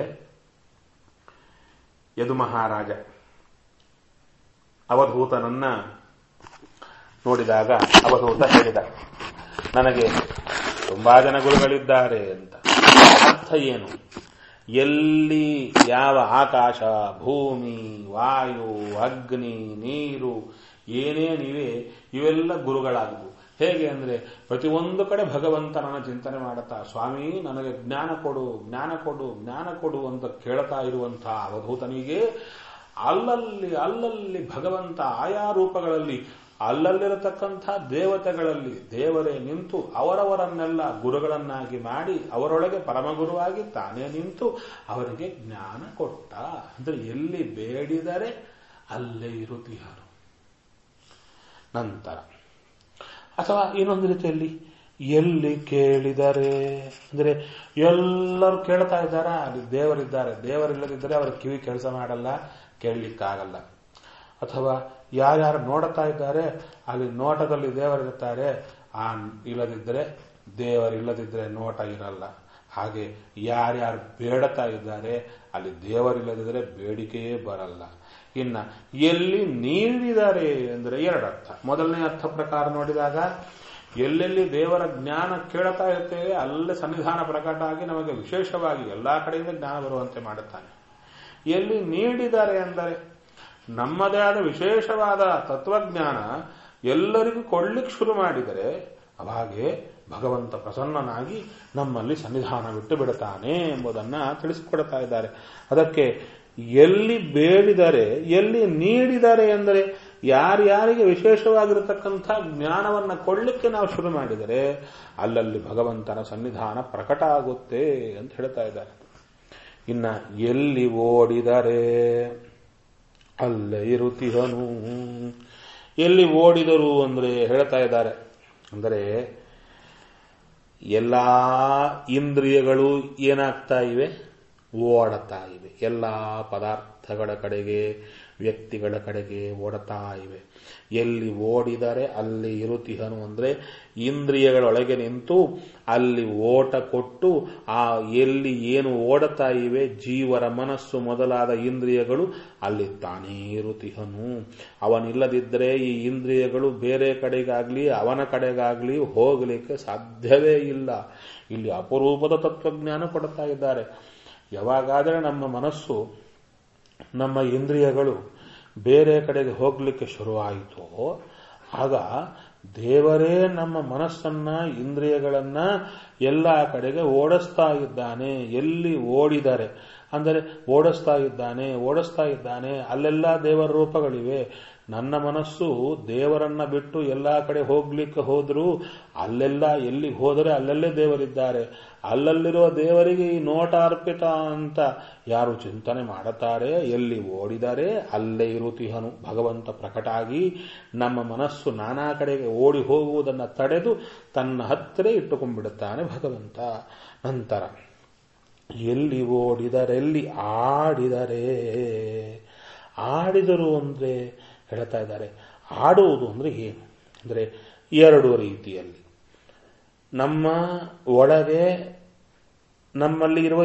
ಯದು ಮಹಾರಾಜ ಅವಧೂತನನ್ನ ನೋಡಿದಾಗ ಅವಧೂತ ಹೇಳಿದ, ನನಗೆ ತುಂಬಾ ಜನ ಗುರುಗಳಿದ್ದಾರೆ ಅಂತ. ಅರ್ಥ ಏನು? ಎಲ್ಲಿ ಯಾವ ಆಕಾಶ, ಭೂಮಿ, ವಾಯು, ಅಗ್ನಿ, ನೀರು ಏನೇನಿವೆ ಇವೆಲ್ಲ ಗುರುಗಳಾಗುವು. ಹೇಗೆ ಅಂದ್ರೆ ಪ್ರತಿಯೊಂದು ಕಡೆ ಭಗವಂತನನ್ನ ಚಿಂತನೆ ಮಾಡುತ್ತಾ ಸ್ವಾಮಿ ನನಗೆ ಜ್ಞಾನ ಕೊಡು, ಜ್ಞಾನ ಕೊಡು, ಜ್ಞಾನ ಕೊಡು ಅಂತ ಕೇಳ್ತಾ ಇರುವಂತಹ ಅವಧೂತನಿಗೆ ಅಲ್ಲಲ್ಲಿ ಭಗವಂತ ಆಯಾ ರೂಪಗಳಲ್ಲಿ ಅಲ್ಲಲ್ಲಿರತಕ್ಕಂಥ ದೇವತೆಗಳಲ್ಲಿ ದೇವರೇ ನಿಂತು ಅವರವರನ್ನೆಲ್ಲ ಗುರುಗಳನ್ನಾಗಿ ಮಾಡಿ ಅವರೊಳಗೆ ಪರಮಗುರುವಾಗಿ ತಾನೇ ನಿಂತು ಅವರಿಗೆ ಜ್ಞಾನ ಕೊಟ್ಟ. ಅಂದ್ರೆ ಎಲ್ಲಿ ಬೇಡಿದರೆ ಅಲ್ಲೇ ಇರುತ್ತೀಹರು. ನಂತರ ಅಥವಾ ಇನ್ನೊಂದು ರೀತಿಯಲ್ಲಿ ಎಲ್ಲಿ ಕೇಳಿದರೆ ಅಂದ್ರೆ ಎಲ್ಲರೂ ಕೇಳ್ತಾ ಇದ್ದಾರ, ಅಲ್ಲಿ ದೇವರಿದ್ದಾರೆ, ದೇವರಿಲ್ಲದಿದ್ದರೆ ಅವರ ಕಿವಿ ಕೆಲಸ ಮಾಡಲ್ಲ, ಕೇಳಲಿಕ್ಕಾಗಲ್ಲ. ಅಥವಾ ಯಾರ್ಯಾರು ನೋಡುತ್ತಾ ಇದ್ದಾರೆ ಅಲ್ಲಿ ನೋಟದಲ್ಲಿ ದೇವರಿರುತ್ತಾರೆ, ಇಲ್ಲದಿದ್ದರೆ ದೇವರಿಲ್ಲದಿದ್ದರೆ ನೋಟ ಇರಲ್ಲ. ಹಾಗೆ ಯಾರ್ಯಾರು ಬೇಡತಾ ಇದ್ದಾರೆ ಅಲ್ಲಿ ದೇವರಿಲ್ಲದಿದ್ದರೆ ಬೇಡಿಕೆಯೇ ಬರಲ್ಲ. ಇನ್ನ ಎಲ್ಲಿ ನೀಡಿದರೆ ಅಂದರೆ ಎರಡರ್ಥ. ಮೊದಲನೇ ಅರ್ಥ ಪ್ರಕಾರ ನೋಡಿದಾಗ ಎಲ್ಲೆಲ್ಲಿ ದೇವರ ಜ್ಞಾನ ಕೇಳ್ತಾ ಇರ್ತೇವೆ ಅಲ್ಲೇ ಸನ್ನಿಧಾನ ಪ್ರಕಟ ಆಗಿ ನಮಗೆ ವಿಶೇಷವಾಗಿ ಎಲ್ಲಾ ಕಡೆಯಿಂದ ಜ್ಞಾನ ಬರುವಂತೆ ಮಾಡುತ್ತಾನೆ. ಎಲ್ಲಿ ನೀಡಿದರೆ ಅಂದರೆ ನಮ್ಮದೇ ಆದ ವಿಶೇಷವಾದ ತತ್ವಜ್ಞಾನ ಎಲ್ಲರಿಗೂ ಕೊಡ್ಲಿಕ್ಕೆ ಶುರು ಮಾಡಿದರೆ ಅವಾಗೆ ಭಗವಂತ ಪ್ರಸನ್ನನಾಗಿ ನಮ್ಮಲ್ಲಿ ಸನ್ನಿಧಾನ ಬಿಟ್ಟು ಬಿಡುತ್ತಾನೆ ಎಂಬುದನ್ನ ತಿಳಿಸಿಕೊಡ್ತಾ ಇದ್ದಾರೆ. ಅದಕ್ಕೆ ಎಲ್ಲಿ ಬೇಡಿದರೆ ಎಲ್ಲಿ ನೀಡಿದರೆ ಅಂದರೆ ಯಾರ್ಯಾರಿಗೆ ವಿಶೇಷವಾಗಿರತಕ್ಕಂಥ ಜ್ಞಾನವನ್ನ ಕೊಡ್ಲಿಕ್ಕೆ ನಾವು ಶುರು ಮಾಡಿದರೆ ಅಲ್ಲಲ್ಲಿ ಭಗವಂತನ ಸನ್ನಿಧಾನ ಪ್ರಕಟ ಆಗುತ್ತೆ ಅಂತ ಹೇಳ್ತಾ ಇದ್ದಾರೆ. ಇನ್ನ ಎಲ್ಲಿ ಓಡಿದರೆ ಅಲ್ಲೇ ಇರುತ್ತಿಹನು. ಎಲ್ಲಿ ಓಡಿದರು ಅಂದ್ರೆ ಹೇಳ್ತಾ ಇದ್ದಾರೆ, ಅಂದರೆ ಎಲ್ಲಾ ಇಂದ್ರಿಯಗಳು ಏನಾಗ್ತಾ ಇವೆ, ಓಡತಾ ಇವೆ. ಎಲ್ಲಾ ಪದಾರ್ಥಗಳ ಕಡೆಗೆ, ವ್ಯಕ್ತಿಗಳ ಕಡೆಗೆ ಓಡತಾ ಇವೆ. ಎಲ್ಲಿ ಓಡಿದರೆ ಅಲ್ಲಿ ಇರುತ್ತಿಹನು ಅಂದ್ರೆ ಇಂದ್ರಿಯಗಳೊಳಗೆ ನಿಂತು ಅಲ್ಲಿ ಓಟ ಕೊಟ್ಟು ಆ ಎಲ್ಲಿ ಏನು ಓಡತಾ ಇವೆ ಜೀವರ ಮನಸ್ಸು ಮೊದಲಾದ ಇಂದ್ರಿಯಗಳು ಅಲ್ಲಿ ತಾನೇ ಇರುತ್ತಿಹನು. ಅವನಿಲ್ಲದಿದ್ದರೆ ಈ ಇಂದ್ರಿಯಗಳು ಬೇರೆ ಕಡೆಗಾಗ್ಲಿ ಅವನ ಕಡೆಗಾಗ್ಲಿ ಹೋಗಲಿಕ್ಕೆ ಸಾಧ್ಯವೇ ಇಲ್ಲ. ಇಲ್ಲಿ ಅಪರೂಪದ ತತ್ವಜ್ಞಾನ ಕೊಡ್ತಾ ಇದ್ದಾರೆ. ಯಾವಾಗಾದರೆ ನಮ್ಮ ಮನಸ್ಸು ನಮ್ಮ ಇಂದ್ರಿಯಗಳು ಬೇರೆ ಕಡೆಗೆ ಹೋಗ್ಲಿಕ್ಕೆ ಶುರುವಾಯಿತೋ ಆಗ ದೇವರೇ ನಮ್ಮ ಮನಸ್ಸನ್ನ ಇಂದ್ರಿಯಗಳನ್ನ ಎಲ್ಲ ಕಡೆಗೆ ಓಡಿಸ್ತಾ ಇದ್ದಾನೆ. ಎಲ್ಲಿ ಓಡಿದರೆ ಅಂದರೆ ಓಡಿಸ್ತಾ ಇದ್ದಾನೆ ಅಲ್ಲೆಲ್ಲ ದೇವರ ರೂಪಗಳಿವೆ. ನನ್ನ ಮನಸ್ಸು ದೇವರನ್ನ ಬಿಟ್ಟು ಎಲ್ಲಾ ಕಡೆ ಹೋಗ್ಲಿಕ್ಕೆ ಹೋದ್ರೂ ಅಲ್ಲೆಲ್ಲ ಎಲ್ಲಿ ಹೋದರೆ ಅಲ್ಲಲ್ಲೇ ದೇವರಿದ್ದಾರೆ. ಅಲ್ಲಲ್ಲಿರುವ ದೇವರಿಗೆ ಈ ನೋಟ ಅರ್ಪಿತ ಅಂತ ಯಾರು ಚಿಂತನೆ ಮಾಡುತ್ತಾರೆ, ಎಲ್ಲಿ ಓಡಿದರೆ ಅಲ್ಲೇ ಇರುತ್ತಿಹನು. ಭಗವಂತ ಪ್ರಕಟ ಆಗಿ ನಮ್ಮ ಮನಸ್ಸು ನಾನಾ ಕಡೆಗೆ ಓಡಿ ಹೋಗುವುದನ್ನು ತಡೆದು ತನ್ನ ಹತ್ತಿರ ಇಟ್ಟುಕೊಂಡ್ಬಿಡುತ್ತಾನೆ ಭಗವಂತ. ನಂತರ ಎಲ್ಲಿ ಓಡಿದರೆಲ್ಲಿ ಆಡಿದರು ಅಂದ್ರೆ ಹೇಳ್ತಾ ಇದ್ದಾರೆ, ಆಡುವುದು ಅಂದ್ರೆ ಏನು? ಅಂದರೆ ಎರಡು ರೀತಿಯಲ್ಲಿ. ನಮ್ಮ ಒಳಗೆ ನಮ್ಮಲ್ಲಿ ಇರುವ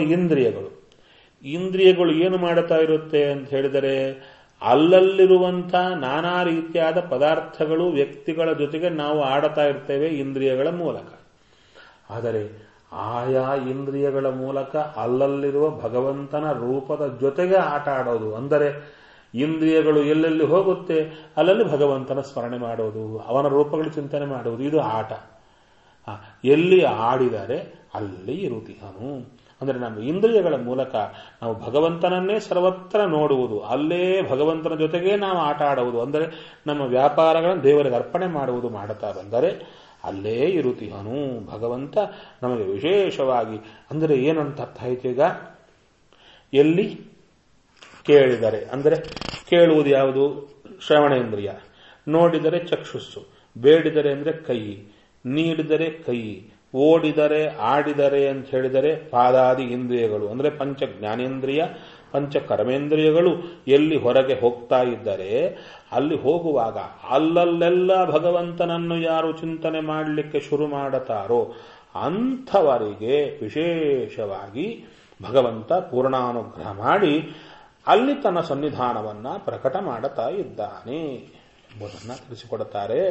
ಇಂದ್ರಿಯಗಳು ಏನು ಮಾಡುತ್ತಾ ಇರುತ್ತೆ ಅಂತ ಹೇಳಿದರೆ, ಅಲ್ಲಲ್ಲಿರುವಂಥ ನಾನಾ ರೀತಿಯಾದ ಪದಾರ್ಥಗಳು ವ್ಯಕ್ತಿಗಳ ಜೊತೆಗೆ ನಾವು ಆಡುತ್ತಾ ಇರ್ತೇವೆ ಇಂದ್ರಿಯಗಳ ಮೂಲಕ. ಆದರೆ ಆಯಾ ಇಂದ್ರಿಯಗಳ ಮೂಲಕ ಅಲ್ಲಲ್ಲಿರುವ ಭಗವಂತನ ರೂಪದ ಜೊತೆಗೆ ಆಟ ಆಡೋದು. ಅಂದರೆ ಇಂದ್ರಿಯಗಳು ಎಲ್ಲೆಲ್ಲಿ ಹೋಗುತ್ತೆ ಅಲ್ಲಲ್ಲಿ ಭಗವಂತನ ಸ್ಮರಣೆ ಮಾಡೋದು, ಅವನ ರೂಪಗಳು ಚಿಂತನೆ ಮಾಡುವುದು, ಇದು ಆಟ. ಎಲ್ಲಿ ಆಡಿದರೆ ಅಲ್ಲಿ ಇರುತ್ತಿಹನು. ಅಂದರೆ ನಮ್ಮ ಇಂದ್ರಿಯಗಳ ಮೂಲಕ ನಾವು ಭಗವಂತನನ್ನೇ ಸರ್ವತ್ರ ನೋಡುವುದು, ಅಲ್ಲೇ ಭಗವಂತನ ಜೊತೆಗೆ ನಾವು ಆಟ ಆಡುವುದು. ಅಂದರೆ ನಮ್ಮ ವ್ಯಾಪಾರಗಳನ್ನು ದೇವರಿಗೆ ಅರ್ಪಣೆ ಮಾಡುವುದು ಮಾಡುತ್ತಾ ಬಂದರೆ ಅಲ್ಲೇ ಇರುತ್ತಿಹನು ಭಗವಂತ ನಮಗೆ ವಿಶೇಷವಾಗಿ. ಅಂದರೆ ಏನಂತ ಅರ್ಥ ಆಯ್ತು ಈಗ? ಎಲ್ಲಿ ಕೇಳಿದರೆ, ಅಂದರೆ ಕೇಳುವುದು ಯಾವುದು? ಶ್ರವಣೇಂದ್ರಿಯ. ನೋಡಿದರೆ ಚಕ್ಷುಸ್ಸು, ಬೇಡಿದರೆ ಅಂದರೆ ಕೈ, ನೀಡಿದರೆ ಕೈ, ಓಡಿದರೆ ಆಡಿದರೆ ಅಂತ ಹೇಳಿದರೆ ಪಾದಾದಿ ಇಂದ್ರಿಯಗಳು. ಅಂದರೆ ಪಂಚ ಜ್ಞಾನೇಂದ್ರಿಯ ಪಂಚ ಕರ್ಮೇಂದ್ರಿಯಗಳು ಎಲ್ಲಿ ಹೊರಗೆ ಹೋಗ್ತಾ ಇದ್ದರೆ ಅಲ್ಲಿ ಹೋಗುವಾಗ ಅಲ್ಲಲ್ಲೆಲ್ಲ ಭಗವಂತನನ್ನು ಯಾರು ಚಿಂತನೆ ಮಾಡಲಿಕ್ಕೆ ಶುರು ಮಾಡುತ್ತಾರೋ ಅಂಥವರಿಗೆ ವಿಶೇಷವಾಗಿ ಭಗವಂತ ಪೂರ್ಣಾನುಗ್ರಹ ಮಾಡಿ ಅಲ್ಲಿ ತನ್ನ ಸನ್ನಿಧಾನವನ್ನ ಪ್ರಕಟ ಮಾಡುತ್ತಾ ಇದ್ದಾನೆ ಎಂಬುದನ್ನು ತಿಳಿಸಿಕೊಡುತ್ತಾರೆ.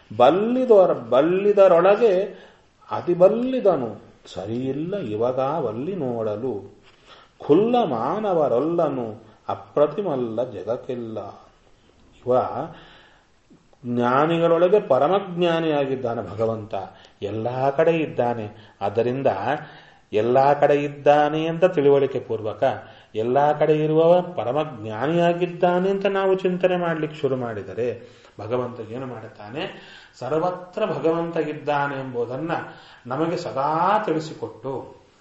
ಬಲ್ಲಿದರೊಳಗೆ ಅತಿ ಬಲ್ಲಿದನು ಸರಿಯಿಲ್ಲ ಇವಾಗವಲ್ಲಿ ನೋಡಲು, ಖುಲ್ಲ ಮಾನವರೊಲ್ಲನು ಅಪ್ರತಿಮಲ್ಲ ಜಗಕ್ಕೆಲ್ಲ. ಇವ ಜ್ಞಾನಿಗಳೊಳಗೆ ಪರಮಜ್ಞಾನಿಯಾಗಿದ್ದಾನೆ ಭಗವಂತ, ಎಲ್ಲಾ ಕಡೆ ಇದ್ದಾನೆ. ಆದ್ದರಿಂದ ಎಲ್ಲಾ ಕಡೆ ಇದ್ದಾನೆ ಅಂತ ತಿಳುವಳಿಕೆ ಪೂರ್ವಕ ಎಲ್ಲಾ ಕಡೆ ಇರುವವ ಪರಮಜ್ಞಾನಿಯಾಗಿದ್ದಾನೆ ಅಂತ ನಾವು ಚಿಂತನೆ ಮಾಡಲಿಕ್ಕೆ ಶುರು ಮಾಡಿದರೆ ಭಗವಂತ ಏನು ಮಾಡುತ್ತಾನೆ? ಸರ್ವತ್ರ ಭಗವಂತ ಇದ್ದಾನೆ ಎಂಬುದನ್ನ ನಮಗೆ ಸದಾ ತಿಳಿಸಿಕೊಟ್ಟು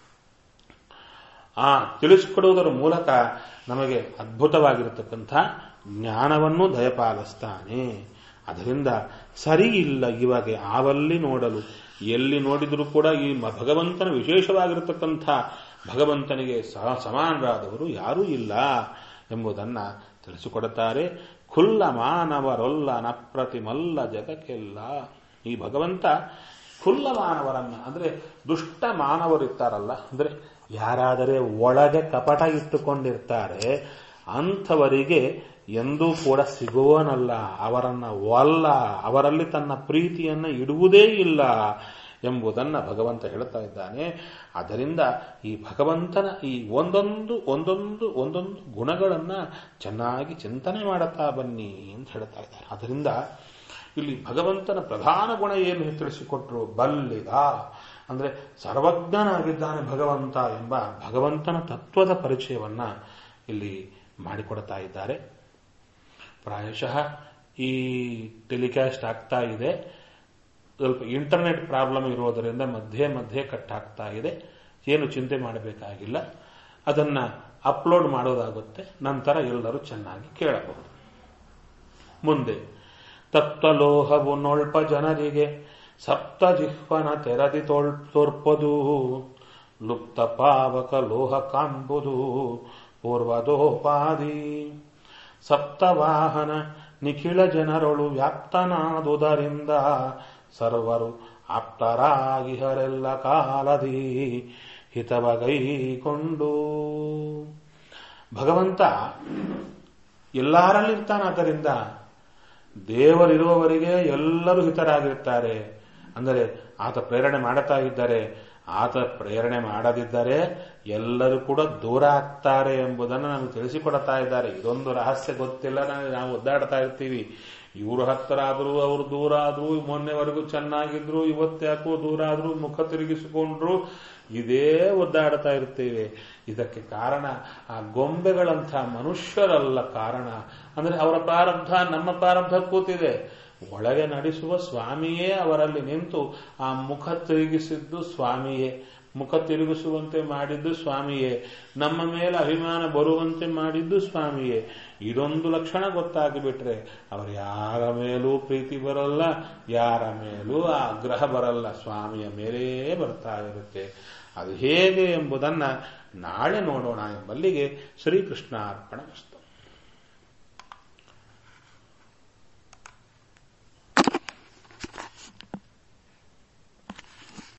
ತಿಳಿಸಿಕೊಡುವುದರ ಮೂಲಕ ನಮಗೆ ಅದ್ಭುತವಾಗಿರತಕ್ಕಂಥ ಜ್ಞಾನವನ್ನು ದಯಪಾಲಿಸ್ತಾನೆ. ಅದರಿಂದ ಸರಿ ಇಲ್ಲ ಇವಾಗ ಆವಲ್ಲಿ ನೋಡಲು, ಎಲ್ಲಿ ನೋಡಿದರೂ ಕೂಡ ಈ ಭಗವಂತನ ವಿಶೇಷವಾಗಿರತಕ್ಕಂಥ ಭಗವಂತನಿಗೆ ಸಮಾನರಾದವರು ಯಾರೂ ಇಲ್ಲ ಎಂಬುದನ್ನು ತಿಳಿಸಿಕೊಡುತ್ತಾರೆ. ಖುಲ್ಲ ಮಾನವರೊಲ್ಲ ನಪ್ರತಿಮಲ್ಲ ಜಗಕ್ಕೆಲ್ಲ. ಈ ಭಗವಂತ ಖುಲ್ಲ ಮಾನವರನ್ನ, ಅಂದರೆ ದುಷ್ಟ ಮಾನವರಿರ್ತಾರಲ್ಲ, ಅಂದರೆ ಯಾರಾದರೆ ಒಳಗೆ ಕಪಟ ಇಟ್ಟುಕೊಂಡಿರ್ತಾರೆ ಅಂಥವರಿಗೆ ಎಂದೂ ಕೂಡ ಸಿಗುವನಲ್ಲ, ಅವರನ್ನ ಒಲ್ಲ, ಅವರಲ್ಲಿ ತನ್ನ ಪ್ರೀತಿಯನ್ನ ಇಡುವುದೇ ಇಲ್ಲ ಎಂಬುದನ್ನು ಭಗವಂತ ಹೇಳ್ತಾ ಇದ್ದಾನೆ. ಆದ್ದರಿಂದ ಈ ಭಗವಂತನ ಈ ಒಂದೊಂದು ಗುಣಗಳನ್ನ ಚೆನ್ನಾಗಿ ಚಿಂತನೆ ಮಾಡುತ್ತಾ ಬನ್ನಿ ಅಂತ ಹೇಳ್ತಾ ಇದ್ದಾರೆ. ಅದರಿಂದ ಇಲ್ಲಿ ಭಗವಂತನ ಪ್ರಧಾನ ಗುಣ ಏನು ತಿಳಿಸಿಕೊಟ್ರು? ಬಲ್ಲಿದ, ಅಂದರೆ ಸರ್ವಜ್ಞನಾಗಿದ್ದಾನೆ ಭಗವಂತ ಎಂಬ ಭಗವಂತನ ತತ್ವದ ಪರಿಚಯವನ್ನ ಇಲ್ಲಿ ಮಾಡಿಕೊಡ್ತಾ ಇದ್ದಾರೆ. ಪ್ರಾಯಶಃ ಈ ಟೆಲಿಕಾಸ್ಟ್ ಆಗ್ತಾ ಇದೆ, ಸ್ವಲ್ಪ ಇಂಟರ್ನೆಟ್ ಪ್ರಾಬ್ಲಮ್ ಇರೋದರಿಂದ ಮಧ್ಯೆ ಕಟ್ ಆಗ್ತಾ ಇದೆ. ಏನು ಚಿಂತೆ ಮಾಡಬೇಕಾಗಿಲ್ಲ, ಅದನ್ನ ಅಪ್ಲೋಡ್ ಮಾಡೋದಾಗುತ್ತೆ, ನಂತರ ಎಲ್ಲರೂ ಚೆನ್ನಾಗಿ ಕೇಳಬಹುದು. ಮುಂದೆ ತತ್ವಲೋಹವು ನೊಳ್ಪ ಜನರಿಗೆ ಸಪ್ತ ಜಿಹ್ವನ ತೆರದಿ ತೋರ್ಪದು, ಲುಪ್ತ ಪಾವಕ ಲೋಹ ಕಾಂಬುದು ಪೂರ್ವದೋಪಾದಿ. ಸಪ್ತವಾಹನ ನಿಖಿಳ ಜನರೊಳು ವ್ಯಾಪ್ತನಾದುದರಿಂದ ಸರ್ವರು ಆಪ್ತರಾಗಿಹರೆಲ್ಲ ಕಾಲದಿ ಹಿತವಗೈಕೊಂಡು. ಭಗವಂತ ಎಲ್ಲರಲ್ಲಿರ್ತಾನಾದ್ದರಿಂದ ದೇವರಿರುವವರಿಗೆ ಎಲ್ಲರೂ ಹಿತರಾಗಿರ್ತಾರೆ. ಅಂದರೆ ಆತ ಪ್ರೇರಣೆ ಮಾಡುತ್ತಾ ಇದ್ದಾರೆ, ಆತ ಪ್ರೇರಣೆ ಮಾಡದಿದ್ದರೆ ಎಲ್ಲರೂ ಕೂಡ ದೂರ ಆಗ್ತಾರೆ ಎಂಬುದನ್ನು ನಮಗೆ ತಿಳಿಸಿಕೊಡ್ತಾ ಇದ್ದಾರೆ. ಇದೊಂದು ರಹಸ್ಯ ಗೊತ್ತಿಲ್ಲ, ನಾವು ಒದ್ದಾಡ್ತಾ ಇರ್ತೀವಿ. ಇವರು ಹತ್ತಿರ ಆದರೂ ಅವರು ದೂರ ಆದರೂ, ಮೊನ್ನೆವರೆಗೂ ಚೆನ್ನಾಗಿದ್ರು ಇವತ್ತ್ಯಾಕೋ ದೂರ ಆದರೂ, ಮುಖ ತಿರುಗಿಸಿಕೊಂಡ್ರು, ಇದೇ ಒದ್ದಾಡ್ತಾ ಇರ್ತೇವೆ. ಇದಕ್ಕೆ ಕಾರಣ ಆ ಗೊಂಬೆಗಳಂಥ ಮನುಷ್ಯರಲ್ಲ ಕಾರಣ. ಅಂದರೆ ಅವರ ಪ್ರಾರಬ್ಧ ನಮ್ಮ ಪ್ರಾರಬ್ಧ ಕೂತಿದೆ. ಒಳಗೆ ನಡೆಸುವ ಸ್ವಾಮಿಯೇ ಅವರಲ್ಲಿ ನಿಂತು ಆ ಮುಖ ತಿರುಗಿಸಿದ್ದು ಸ್ವಾಮಿಯೇ, ಮುಖ ತಿರುಗಿಸುವಂತೆ ಮಾಡಿದ್ದು ಸ್ವಾಮಿಯೇ, ನಮ್ಮ ಮೇಲೆ ಅಭಿಮಾನ ಬರುವಂತೆ ಮಾಡಿದ್ದು ಸ್ವಾಮಿಯೇ. ಇದೊಂದು ಲಕ್ಷಣ ಗೊತ್ತಾಗಿಬಿಟ್ರೆ ಅವರು ಯಾರ ಮೇಲೂ ಪ್ರೀತಿ ಬರಲ್ಲ, ಯಾರ ಮೇಲೂ ಆಗ್ರಹ ಬರಲ್ಲ, ಸ್ವಾಮಿಯ ಮೇಲೇ ಬರ್ತಾ ಇರುತ್ತೆ. ಅದು ಹೇಗೆ ಎಂಬುದನ್ನು ನಾಳೆ ನೋಡೋಣ ಎಂಬಲ್ಲಿಗೆ ಶ್ರೀಕೃಷ್ಣಾರ್ಪಣಮಸ್ತು.